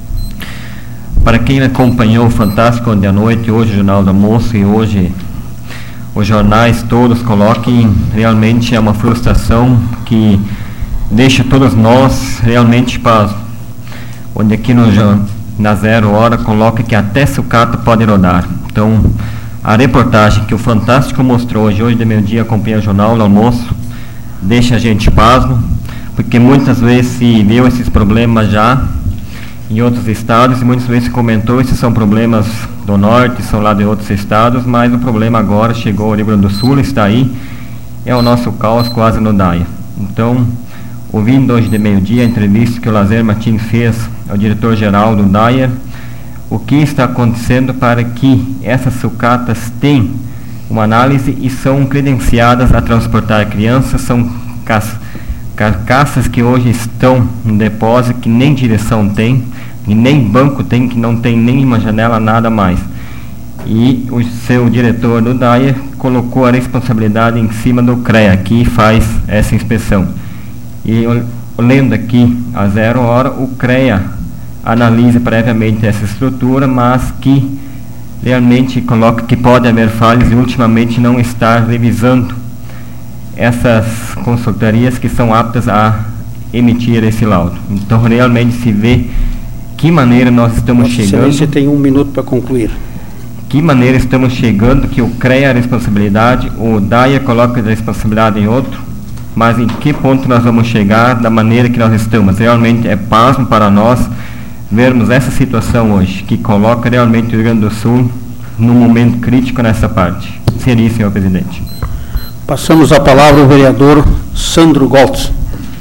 Para quem acompanhou o Fantástico ontem à noite, hoje o Jornal do Almoço e hoje os jornais todos coloquem, realmente é uma frustração que deixa todos nós realmente para onde aqui na 0 hora coloca que até sucata pode rodar. Então, a reportagem que o Fantástico mostrou hoje de meio-dia, acompanha o Jornal do Almoço, deixa a gente pasmo, porque muitas vezes se viu esses problemas já em outros estados, e muitas vezes se comentou, esses são problemas do norte, são lá de outros estados, mas o problema agora chegou ao Rio Grande do Sul, está aí, é o nosso caos quase no Daia. Então, ouvindo hoje de meio-dia a entrevista que o Lazer Martins fez ao diretor-geral do Daia, o que está acontecendo para que essas sucatas tenham uma análise e são credenciadas a transportar crianças, são carcaças que hoje estão no depósito, que nem direção tem, e nem banco tem, que não tem nem uma janela, nada mais. E o seu diretor do Daia colocou a responsabilidade em cima do CREA, que faz essa inspeção. E lendo aqui a 0 hora, o CREA analisa previamente essa estrutura, mas que realmente coloca que pode haver falhas, e ultimamente não está revisando essas consultorias que são aptas a emitir esse laudo. Então, realmente se vê que maneira nós estamos chegando. Você tem 1 minuto para concluir. que maneira estamos chegando que o CREA a responsabilidade, o DAIA coloca a responsabilidade em outro, mas em que ponto nós vamos chegar da maneira que nós estamos? Realmente é pasmo para nós vermos essa situação hoje, que coloca realmente o Rio Grande do Sul num momento crítico nessa parte. Seria isso, senhor presidente. Passamos a palavra ao vereador Sandro Goltz.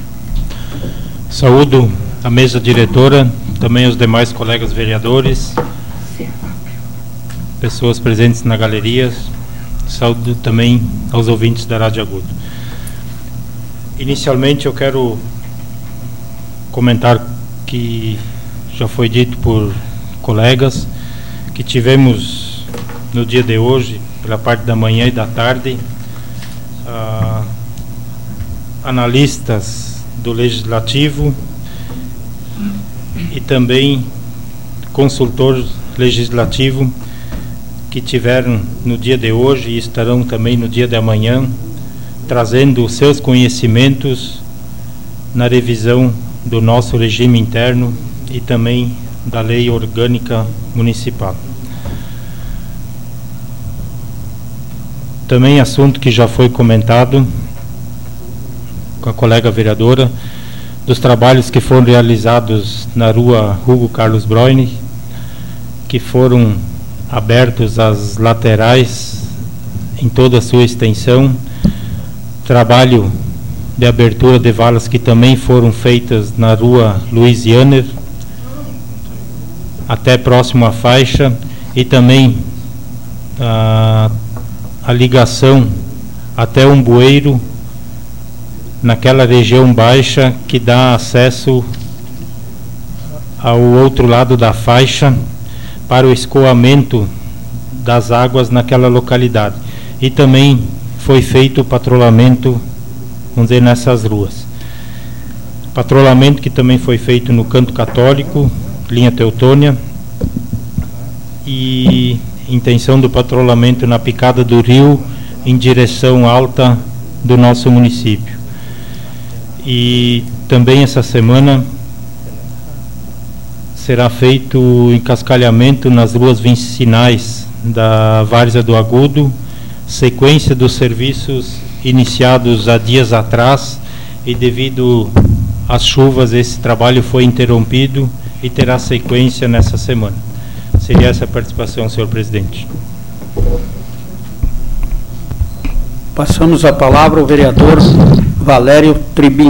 Saúdo a mesa diretora, também os demais colegas vereadores, pessoas presentes na galeria, saúdo também aos ouvintes da Rádio Agudo. Inicialmente eu quero comentar que já foi dito por colegas que tivemos no dia de hoje, pela parte da manhã e da tarde, analistas do Legislativo e também consultor legislativo que tiveram no dia de hoje e estarão também no dia de amanhã trazendo os seus conhecimentos na revisão do nosso regime interno e também da lei orgânica municipal. Também assunto que já foi comentado com a colega vereadora, dos trabalhos que foram realizados na rua Hugo Carlos Broine, que foram abertos as laterais em toda a sua extensão, trabalho de abertura de valas que também foram feitas na rua Louisianer, até próximo à faixa, e também a ligação até um bueiro naquela região baixa que dá acesso ao outro lado da faixa para o escoamento das águas naquela localidade. E também foi feito o patrulhamento, vamos dizer, nessas ruas. Patrulhamento que também foi feito no Canto Católico, linha Teutônia, e intenção do patrulhamento na Picada do Rio, em direção alta do nosso município. E também essa semana será feito o encascalhamento nas ruas vicinais da Várzea do Agudo, sequência dos serviços iniciados há dias atrás, e devido às chuvas esse trabalho foi interrompido e terá sequência nessa semana. Seria essa a participação, senhor presidente. Passamos a palavra ao vereador Valério Tribin.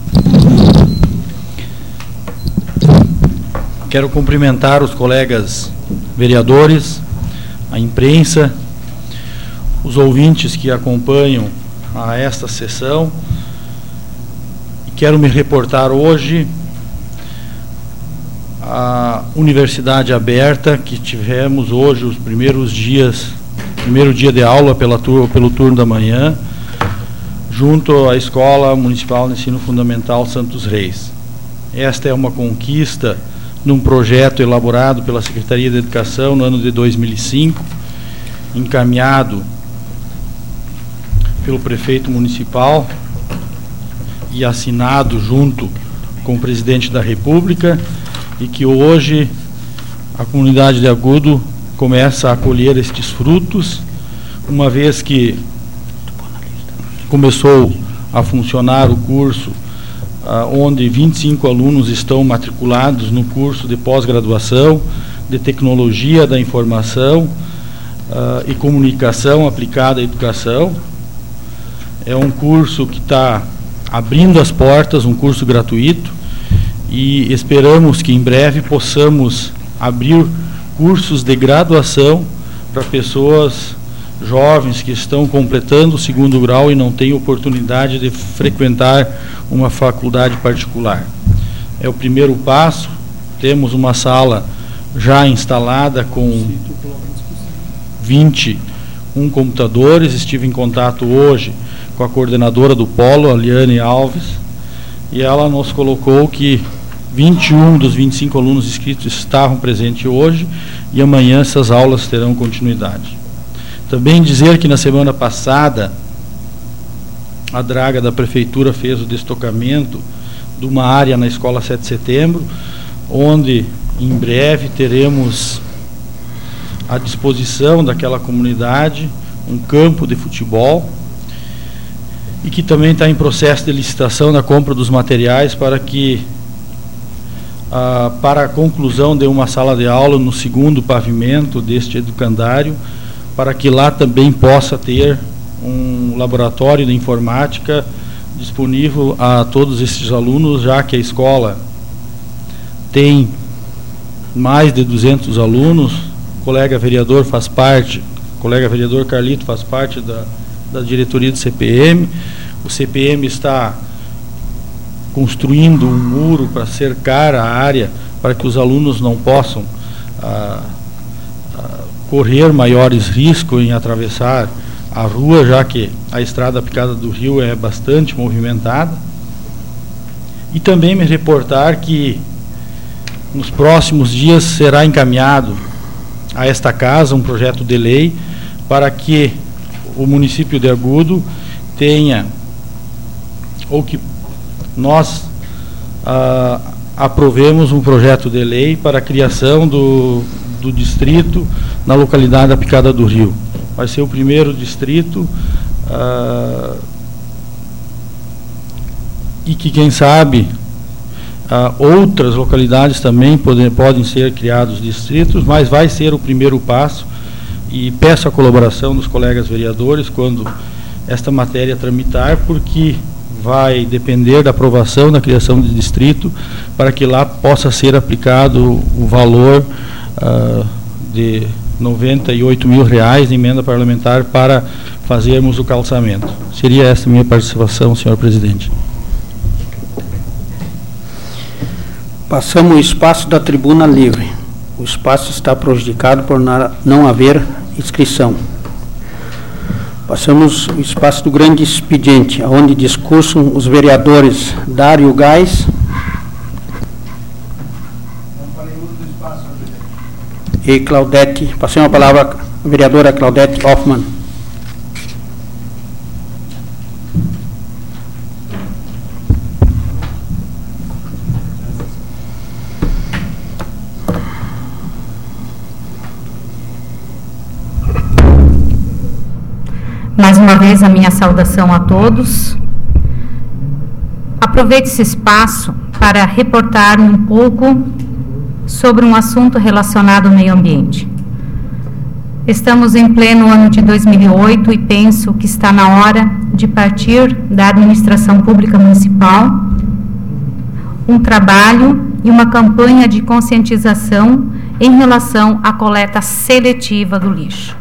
Quero cumprimentar os colegas vereadores, a imprensa, os ouvintes que acompanham a esta sessão. E quero me reportar hoje à Universidade Aberta, que tivemos hoje os primeiro dia de aula pelo turno da manhã, junto à Escola Municipal de Ensino Fundamental Santos Reis. Esta é uma conquista num projeto elaborado pela Secretaria de Educação no ano de 2005, encaminhado pelo prefeito municipal e assinado junto com o presidente da República, e que hoje a comunidade de Agudo começa a colher estes frutos, uma vez que começou a funcionar o curso, onde 25 alunos estão matriculados no curso de pós-graduação de Tecnologia da Informação e Comunicação aplicada à educação. É um curso que está abrindo as portas, um curso gratuito, e esperamos que em breve possamos abrir cursos de graduação para pessoas jovens que estão completando o 2º grau e não têm oportunidade de frequentar uma faculdade particular. É o primeiro passo. Temos uma sala já instalada com 21 computadores. Estive em contato hoje com a coordenadora do Polo, a Liane Alves, e ela nos colocou que 21 dos 25 alunos inscritos estavam presentes hoje, e amanhã essas aulas terão continuidade. Também dizer que na semana passada a draga da prefeitura fez o destocamento de uma área na Escola 7 de Setembro, onde em breve teremos à disposição daquela comunidade um campo de futebol, e que também está em processo de licitação na compra dos materiais para que para a conclusão de uma sala de aula no segundo pavimento deste educandário, para que lá também possa ter um laboratório de informática disponível a todos esses alunos, já que a escola tem mais de 200 alunos. O colega vereador faz parte, o colega vereador Carlito faz parte da diretoria do CPM. O CPM está construindo um muro para cercar a área, para que os alunos não possam correr maiores riscos em atravessar a rua, já que a estrada Picada do Rio é bastante movimentada. E também me reportar que nos próximos dias será encaminhado a esta casa um projeto de lei para que o município de Agudo tenha, ou que nós aprovemos um projeto de lei para a criação do distrito na localidade da Picada do Rio. Vai ser o primeiro distrito e que, quem sabe, outras localidades também podem ser criados distritos, mas vai ser o primeiro passo, e peço a colaboração dos colegas vereadores quando esta matéria tramitar, porque vai depender da aprovação da criação de distrito, para que lá possa ser aplicado o valor de R$98 mil de emenda parlamentar para fazermos o calçamento. Seria essa a minha participação, senhor presidente. Passamos o espaço da tribuna livre. O espaço está prejudicado por não haver inscrição. Passamos o espaço do grande expediente, onde discursam os vereadores Dário Gás e Claudete. Passei a palavra à vereadora Claudete Hoffmann. Mais uma vez, a minha saudação a todos. Aproveito esse espaço para reportar um pouco sobre um assunto relacionado ao meio ambiente. Estamos em pleno ano de 2008 e penso que está na hora de partir da administração pública municipal um trabalho e uma campanha de conscientização em relação à coleta seletiva do lixo.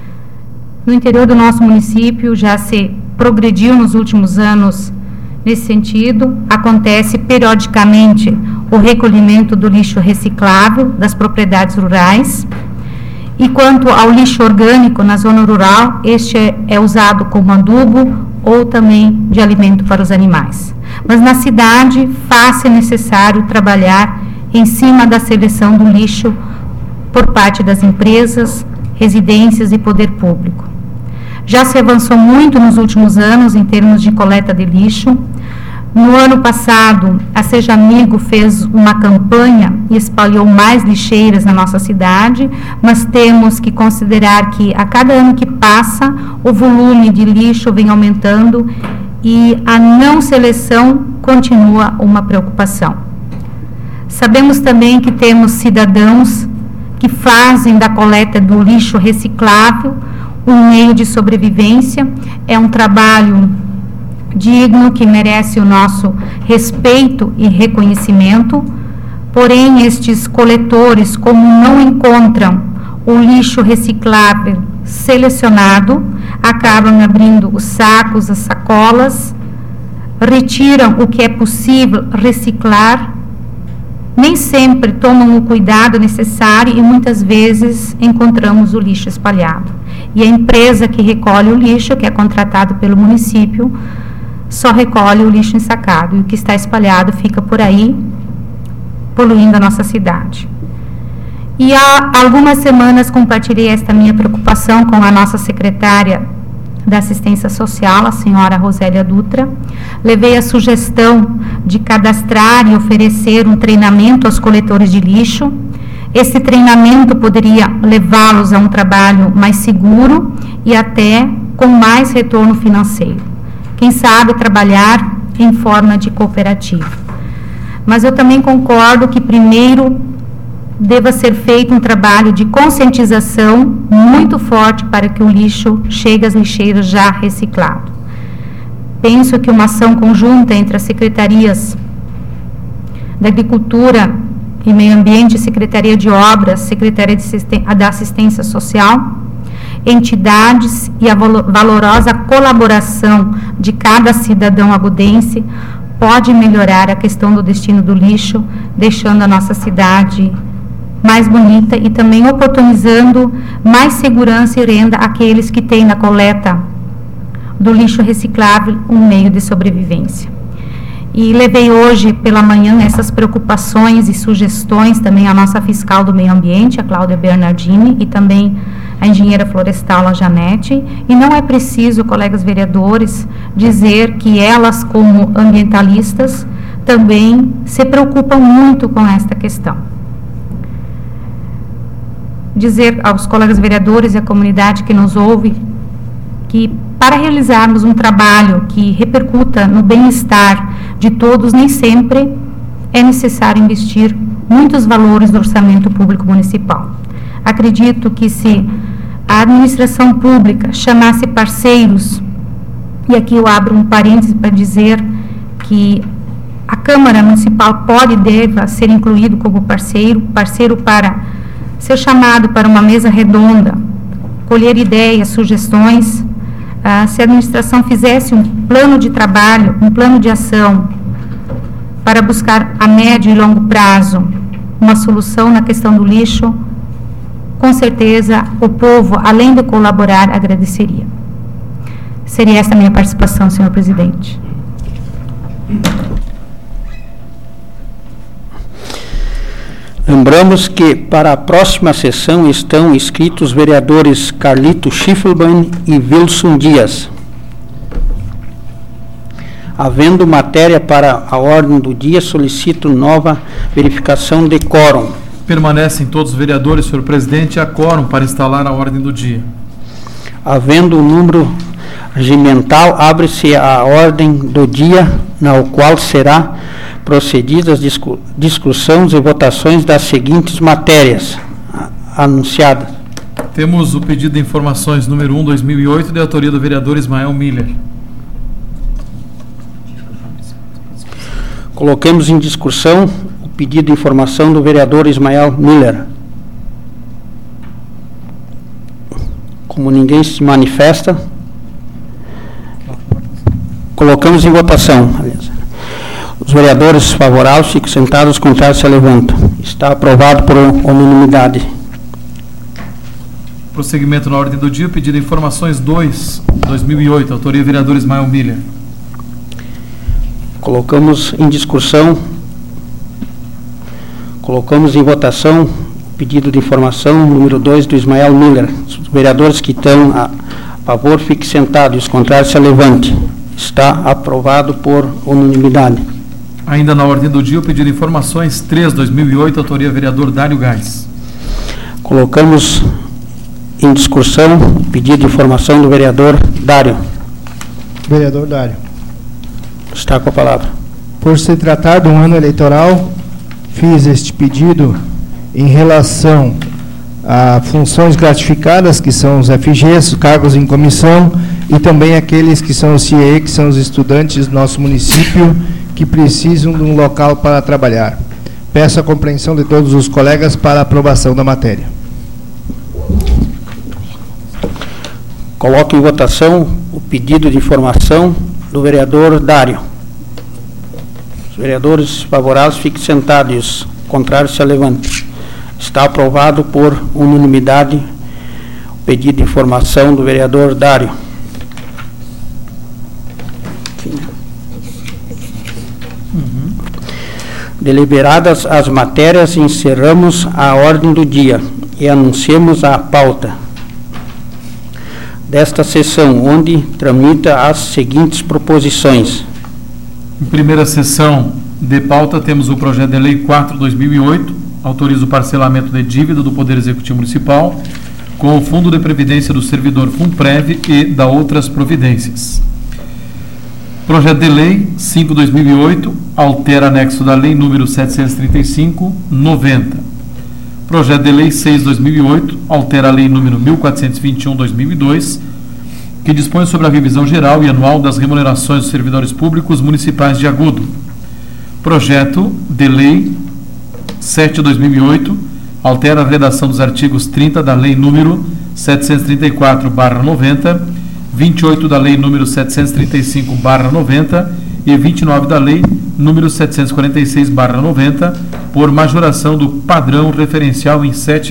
No interior do nosso município já se progrediu nos últimos anos nesse sentido. Acontece periodicamente o recolhimento do lixo reciclável das propriedades rurais. E quanto ao lixo orgânico na zona rural, este é usado como adubo ou também de alimento para os animais. Mas na cidade faz-se necessário trabalhar em cima da seleção do lixo por parte das empresas, residências e poder público. Já se avançou muito nos últimos anos em termos de coleta de lixo. No ano passado, a Seja Amigo fez uma campanha e espalhou mais lixeiras na nossa cidade, mas temos que considerar que a cada ano que passa, o volume de lixo vem aumentando e a não seleção continua uma preocupação. Sabemos também que temos cidadãos que fazem da coleta do lixo reciclável um meio de sobrevivência. É um trabalho digno que merece o nosso respeito e reconhecimento, porém estes coletores, como não encontram o lixo reciclável selecionado, acabam abrindo os sacos, as sacolas, retiram o que é possível reciclar, nem sempre tomam o cuidado necessário e muitas vezes encontramos o lixo espalhado. E a empresa que recolhe o lixo, que é contratado pelo município, só recolhe o lixo ensacado, e o que está espalhado fica por aí, poluindo a nossa cidade. E há algumas semanas compartilhei esta minha preocupação com a nossa secretária da Assistência Social, a senhora Rosélia Dutra. Levei a sugestão de cadastrar e oferecer um treinamento aos coletores de lixo. Esse treinamento poderia levá-los a um trabalho mais seguro e até com mais retorno financeiro. Quem sabe trabalhar em forma de cooperativa. Mas eu também concordo que primeiro deva ser feito um trabalho de conscientização muito forte para que o lixo chegue às lixeiras já reciclado. Penso que uma ação conjunta entre as secretarias da Agricultura e Meio Ambiente, Secretaria de Obras, Secretaria da Assistência Social, entidades e a valorosa colaboração de cada cidadão agudense pode melhorar a questão do destino do lixo, deixando a nossa cidade mais bonita e também oportunizando mais segurança e renda àqueles que têm na coleta do lixo reciclável um meio de sobrevivência. E levei hoje pela manhã essas preocupações e sugestões também à nossa fiscal do meio ambiente, a Cláudia Bernardini, e também a engenheira florestal, a Janete, e não é preciso, colegas vereadores, dizer que elas, como ambientalistas, também se preocupam muito com esta questão. Dizer aos colegas vereadores e à comunidade que nos ouve que para realizarmos um trabalho que repercuta no bem-estar de todos, nem sempre é necessário investir muitos valores do orçamento público municipal. Acredito que se a administração pública chamasse parceiros, e aqui eu abro um parênteses para dizer que a Câmara Municipal pode e deva ser incluído como parceiro para ser chamado para uma mesa redonda, colher ideias, sugestões. Se a administração fizesse um plano de trabalho, um plano de ação para buscar a médio e longo prazo uma solução na questão do lixo, com certeza o povo, além de colaborar, agradeceria. Seria essa a minha participação, senhor presidente. Lembramos que para a próxima sessão estão inscritos os vereadores Carlito Schiffelbein e Wilson Dias. Havendo matéria para a ordem do dia, solicito nova verificação de quórum. Permanecem todos os vereadores, senhor presidente, a quórum para instalar a ordem do dia. Havendo o número regimental, abre-se a ordem do dia, na qual será procedidas discussões e votações das seguintes matérias anunciadas. Temos o pedido de informações número 1/2008, de autoria do vereador Ismael Miller. Coloquemos em discussão o pedido de informação do vereador Ismael Miller. Como ninguém se manifesta, colocamos em votação. Os vereadores favoráveis ficam sentados, os contrários se levantam. Está aprovado por unanimidade. Prosseguimento na ordem do dia, pedido de informações 2/2008, autoria do vereador Ismael Miller. Colocamos em discussão, colocamos em votação o pedido de informação número 2 do Ismael Miller. Os vereadores que estão a favor fiquem sentados, os contrários se levantem. Está aprovado por unanimidade. Ainda na ordem do dia, o pedido de informações 3/2008, autoria vereador Dário Gás. Colocamos em discussão o pedido de informação do vereador Dário. Vereador Dário. Está com a palavra. Por se tratar de um ano eleitoral, fiz este pedido em relação a funções gratificadas, que são os FGs, cargos em comissão, e também aqueles que são os CIE, que são os estudantes do nosso município, que precisam de um local para trabalhar. Peço a compreensão de todos os colegas para a aprovação da matéria. Coloco em votação o pedido de informação do vereador Dário. Os vereadores favoráveis fiquem sentados e os contrários se levantem. Está aprovado por unanimidade o pedido de informação do vereador Dário. Deliberadas as matérias, encerramos a ordem do dia e anunciamos a pauta desta sessão, onde tramita as seguintes proposições. Em primeira sessão de pauta, temos o projeto de lei 4/2008, autoriza o parcelamento de dívida do Poder Executivo Municipal com o Fundo de Previdência do Servidor FUNPREV e da outras providências. Projeto de Lei 5/2008 altera anexo da Lei número 735/90. Projeto de Lei 6/2008 altera a Lei número 1421/2002, que dispõe sobre a revisão geral e anual das remunerações dos servidores públicos municipais de Agudo. Projeto de Lei 7/2008 altera a redação dos artigos 30 da Lei número 734/90, 28 da Lei número 735/90 e 29 da Lei número 746/90, por majoração do padrão referencial em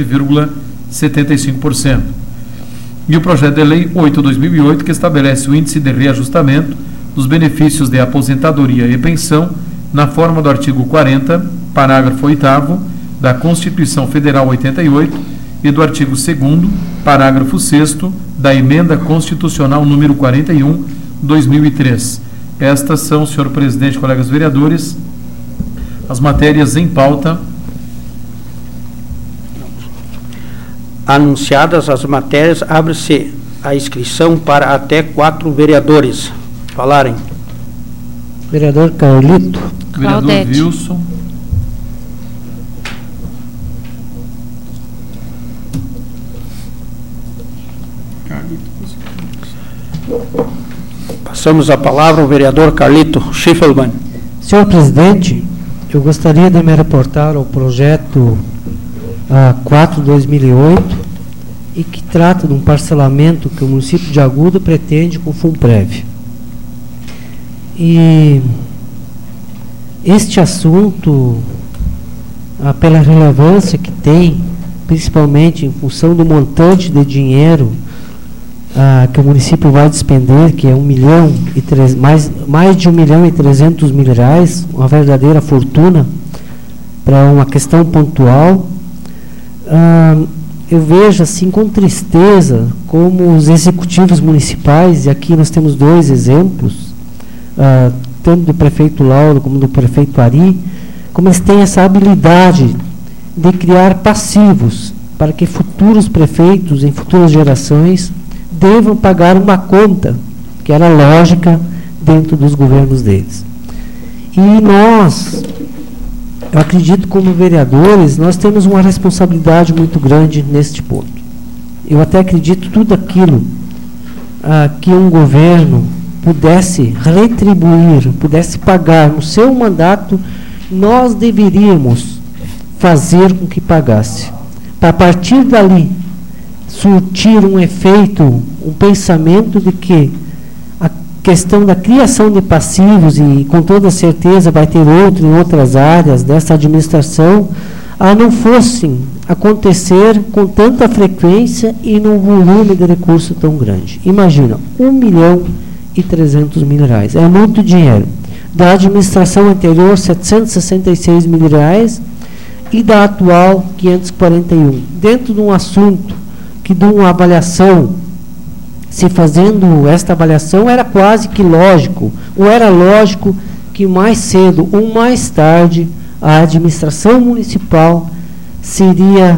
7,75%. E o projeto de Lei 8/2008, que estabelece o índice de reajustamento dos benefícios de aposentadoria e pensão na forma do artigo 40, parágrafo 8º, da Constituição Federal 88 e do artigo 2º, parágrafo 6º, da Emenda Constitucional número 41/2003. Estas são, senhor presidente, colegas vereadores, as matérias em pauta. Anunciadas as matérias, abre-se a inscrição para até 4 vereadores falarem. Vereador Carlito. Vereador Claudete. Wilson. Passamos a palavra ao vereador Carlito Schiffelmann. Senhor presidente, eu gostaria de me reportar ao projeto 4/2008 e que trata de um parcelamento que o município de Agudo pretende com o FUNPREV. E este assunto, pela relevância que tem, principalmente em função do montante de dinheiro que o município vai despender, que é mais de 1.300.000 reais, uma verdadeira fortuna para uma questão pontual. Eu vejo assim com tristeza como os executivos municipais, e aqui nós temos 2 exemplos, tanto do prefeito Lauro como do prefeito Ari, como eles têm essa habilidade de criar passivos para que futuros prefeitos, em futuras gerações, devam pagar uma conta que era lógica dentro dos governos deles. E nós, eu acredito como vereadores, nós temos uma responsabilidade muito grande neste ponto. Eu até acredito tudo aquilo que um governo pudesse retribuir, pudesse pagar no seu mandato, nós deveríamos fazer com que pagasse. Para partir dali, surtir um efeito, um pensamento de que a questão da criação de passivos, e com toda certeza vai ter outro em outras áreas dessa administração, não fossem acontecer com tanta frequência e num volume de recurso tão grande. Imagina, 1.300.000 reais. É muito dinheiro. Da administração anterior, 766 mil reais, e da atual, 541. Dentro de um assunto que de uma avaliação, se fazendo esta avaliação, era quase que lógico, ou era lógico que mais cedo ou mais tarde a administração municipal seria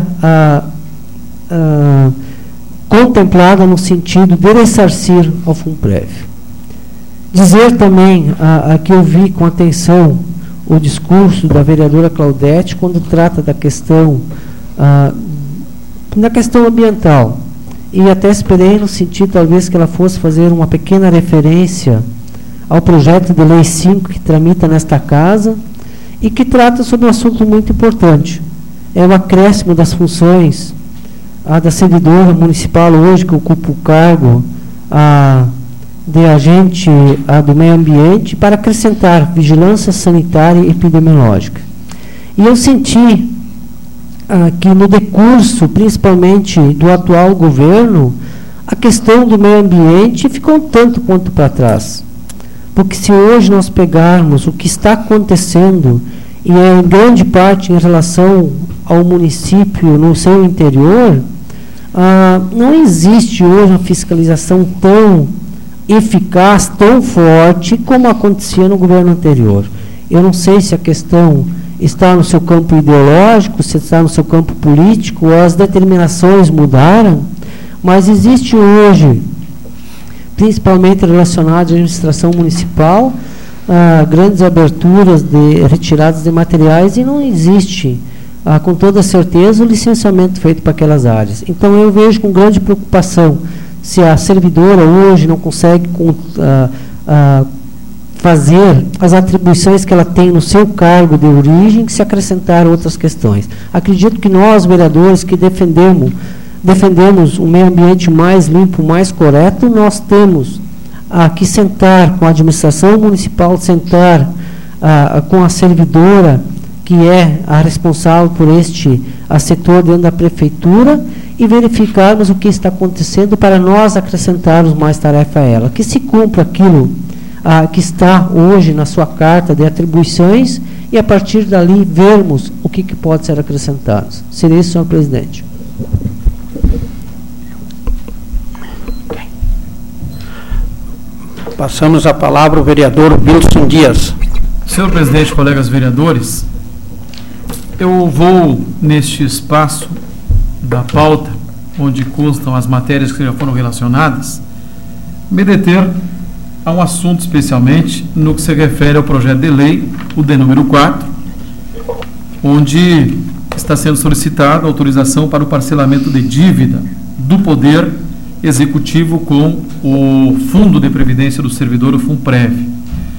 contemplada no sentido de ressarcir ao FUNPREV. Dizer também que eu vi com atenção o discurso da vereadora Claudete quando trata da questão ambiental, e até esperei no sentido talvez que ela fosse fazer uma pequena referência ao projeto de lei 5 que tramita nesta casa e que trata sobre um assunto muito importante. É o acréscimo das funções da servidora municipal hoje, que ocupa o cargo de agente do meio ambiente, para acrescentar vigilância sanitária e epidemiológica. E eu senti que no decurso, principalmente do atual governo, a questão do meio ambiente ficou um tanto quanto para trás. Porque se hoje nós pegarmos o que está acontecendo, e é em grande parte em relação ao município no seu interior, não existe hoje uma fiscalização tão eficaz, tão forte, como acontecia no governo anterior. Eu não sei se a questão está no seu campo ideológico, se está no seu campo político, as determinações mudaram, mas existe hoje, principalmente relacionado à administração municipal, grandes aberturas de retiradas de materiais e não existe, com toda certeza, o licenciamento feito para aquelas áreas. Então, eu vejo com grande preocupação se a servidora hoje não consegue fazer as atribuições que ela tem no seu cargo de origem, se acrescentar outras questões. Acredito que nós, vereadores, que defendemos um meio ambiente mais limpo, mais correto, nós temos que sentar com a administração municipal, sentar com a servidora, que é a responsável por este setor dentro da prefeitura, e verificarmos o que está acontecendo para nós acrescentarmos mais tarefa a ela. Que se cumpra aquilo que está hoje na sua carta de atribuições e, a partir dali, vermos o que pode ser acrescentado. Seria isso, senhor presidente. Passamos a palavra ao vereador Wilson Dias. Senhor presidente, colegas vereadores, eu vou, neste espaço da pauta, onde constam as matérias que já foram relacionadas, me deter a um assunto especialmente no que se refere ao projeto de lei, o de número 4, onde está sendo solicitada autorização para o parcelamento de dívida do Poder Executivo com o Fundo de Previdência do Servidor, o FUNPREV.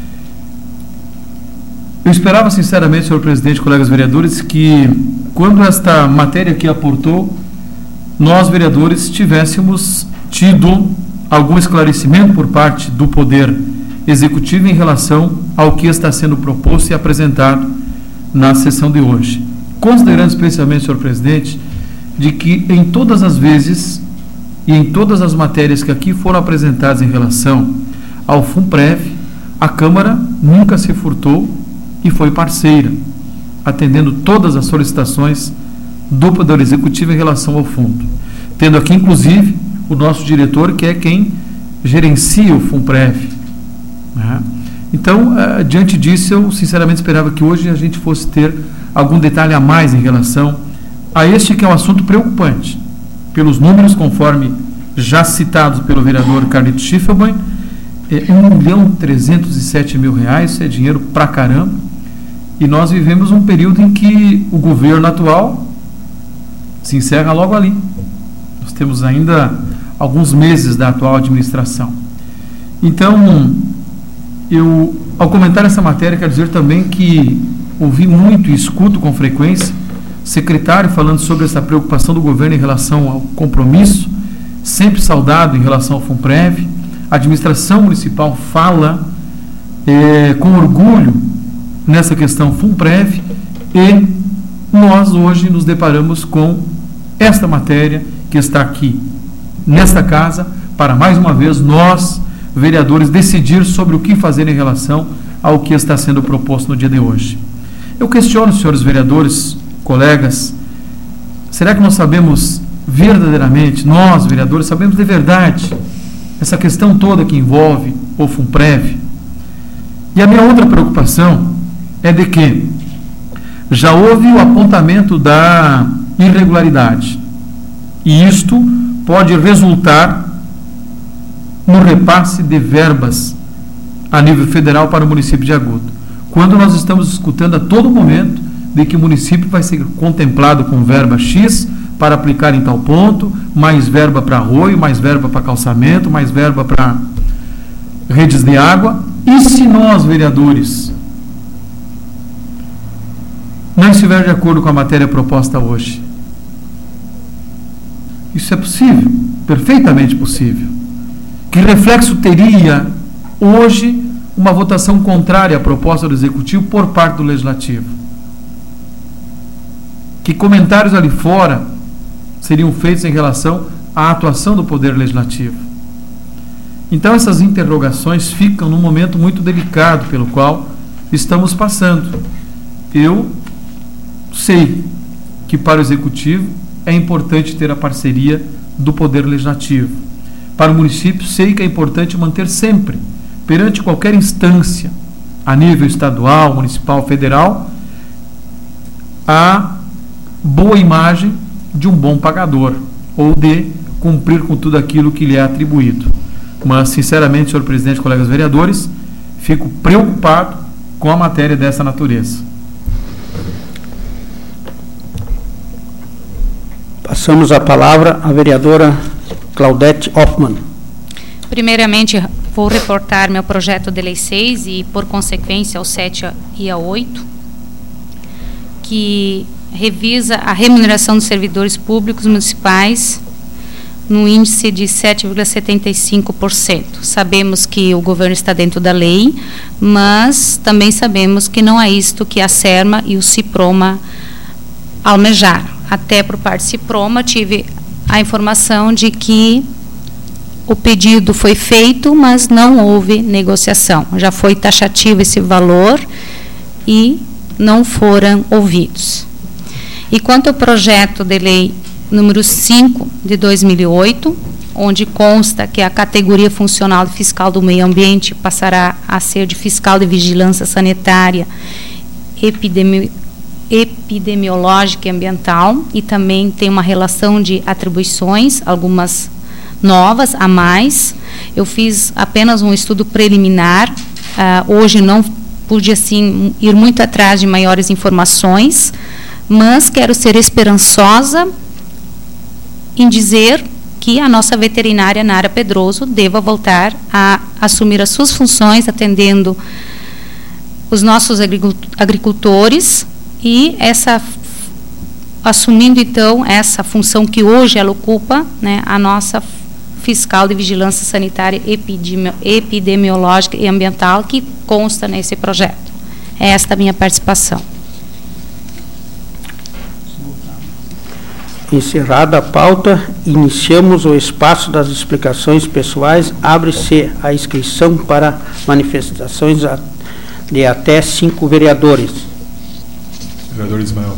Eu esperava sinceramente, senhor presidente, colegas vereadores, que quando esta matéria aqui aportou, nós, vereadores, tivéssemos tido algum esclarecimento por parte do Poder Executivo em relação ao que está sendo proposto e apresentado na sessão de hoje. Considerando especialmente, senhor presidente, de que em todas as vezes e em todas as matérias que aqui foram apresentadas em relação ao FUNPREV, a Câmara nunca se furtou e foi parceira, atendendo todas as solicitações do Poder Executivo em relação ao fundo. Tendo aqui, inclusive, o nosso diretor, que é quem gerencia o FUNPREV. Né? Então, diante disso, eu sinceramente esperava que hoje a gente fosse ter algum detalhe a mais em relação a este que é um assunto preocupante. Pelos números, conforme já citados pelo vereador Carlito Schiffelbein, R$1.307.000, isso é dinheiro pra caramba, e nós vivemos um período em que o governo atual se encerra logo ali. Nós temos ainda alguns meses da atual administração. Então, eu, ao comentar essa matéria, quero dizer também que ouvi muito e escuto com frequência secretário falando sobre essa preocupação do governo em relação ao compromisso, sempre saudado em relação ao FUNPREV. A administração municipal fala com orgulho nessa questão FUNPREV, e nós hoje nos deparamos com esta matéria que está aqui nesta casa, para mais uma vez nós, vereadores, decidir sobre o que fazer em relação ao que está sendo proposto no dia de hoje. Eu questiono, senhores vereadores, colegas, será que nós sabemos verdadeiramente, nós, vereadores, sabemos de verdade essa questão toda que envolve o FUNPREV? E a minha outra preocupação é de que já houve o apontamento da irregularidade, e isto pode resultar no repasse de verbas a nível federal para o município de Agudo, quando nós estamos escutando a todo momento de que o município vai ser contemplado com verba X para aplicar em tal ponto, mais verba para arroio, mais verba para calçamento, mais verba para redes de água. E se nós, vereadores, não estiver de acordo com a matéria proposta hoje? Isso é possível, perfeitamente possível. Que reflexo teria hoje uma votação contrária à proposta do Executivo por parte do Legislativo? Que comentários ali fora seriam feitos em relação à atuação do Poder Legislativo? Então, essas interrogações ficam num momento muito delicado pelo qual estamos passando. Eu sei que para o Executivo é importante ter a parceria do Poder Legislativo. Para o município, sei que é importante manter sempre, perante qualquer instância, a nível estadual, municipal, federal, a boa imagem de um bom pagador, ou de cumprir com tudo aquilo que lhe é atribuído. Mas, sinceramente, senhor presidente, colegas vereadores, fico preocupado com a matéria dessa natureza. Passamos a palavra à vereadora Claudete Hoffmann. Primeiramente, vou reportar meu projeto de lei 6 e, por consequência, ao 7 e ao 8, que revisa a remuneração dos servidores públicos municipais no índice de 7,75%. Sabemos que o governo está dentro da lei, mas também sabemos que não é isto que a SERMA e o CIPROMA almejaram. Até por parte do CIPROMA tive a informação de que o pedido foi feito, mas não houve negociação. Já foi taxativo esse valor e não foram ouvidos. E quanto ao projeto de lei número 5 de 2008, onde consta que a categoria funcional de fiscal do meio ambiente passará a ser de fiscal de vigilância sanitária, epidemiológica e ambiental, e também tem uma relação de atribuições, algumas novas a mais. Eu fiz apenas um estudo preliminar, hoje não pude assim ir muito atrás de maiores informações, mas quero ser esperançosa em dizer que a nossa veterinária Nara Pedroso deva voltar a assumir as suas funções, atendendo os nossos agricultores, e assumindo então essa função que hoje ela ocupa, né, a nossa fiscal de vigilância sanitária, epidemiológica e ambiental, que consta nesse projeto. É esta a minha participação. Encerrada a pauta, iniciamos o espaço das explicações pessoais. Abre-se a inscrição para manifestações de até 5 vereadores. Vereador Ismael.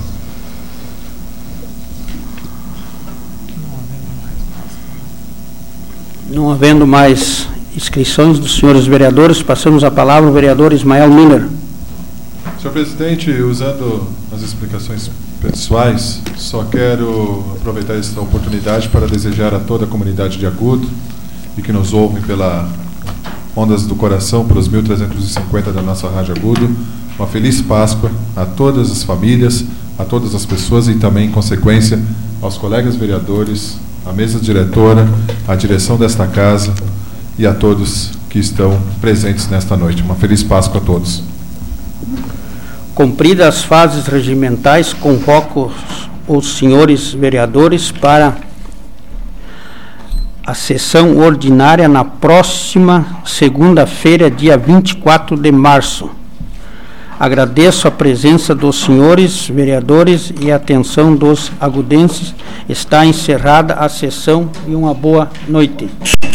Não havendo mais inscrições dos senhores vereadores, passamos a palavra ao vereador Ismael Miller. Senhor presidente, usando as explicações pessoais, só quero aproveitar esta oportunidade para desejar a toda a comunidade de Agudo e que nos ouve pela Ondas do Coração, pelos 1350 da nossa Rádio Agudo, uma feliz Páscoa a todas as famílias, a todas as pessoas e também, em consequência, aos colegas vereadores, à mesa diretora, à direção desta casa e a todos que estão presentes nesta noite. Uma feliz Páscoa a todos. Cumpridas as fases regimentais, convoco os senhores vereadores para a sessão ordinária na próxima segunda-feira, dia 24 de março. Agradeço a presença dos senhores vereadores e a atenção dos agudenses. Está encerrada a sessão e uma boa noite.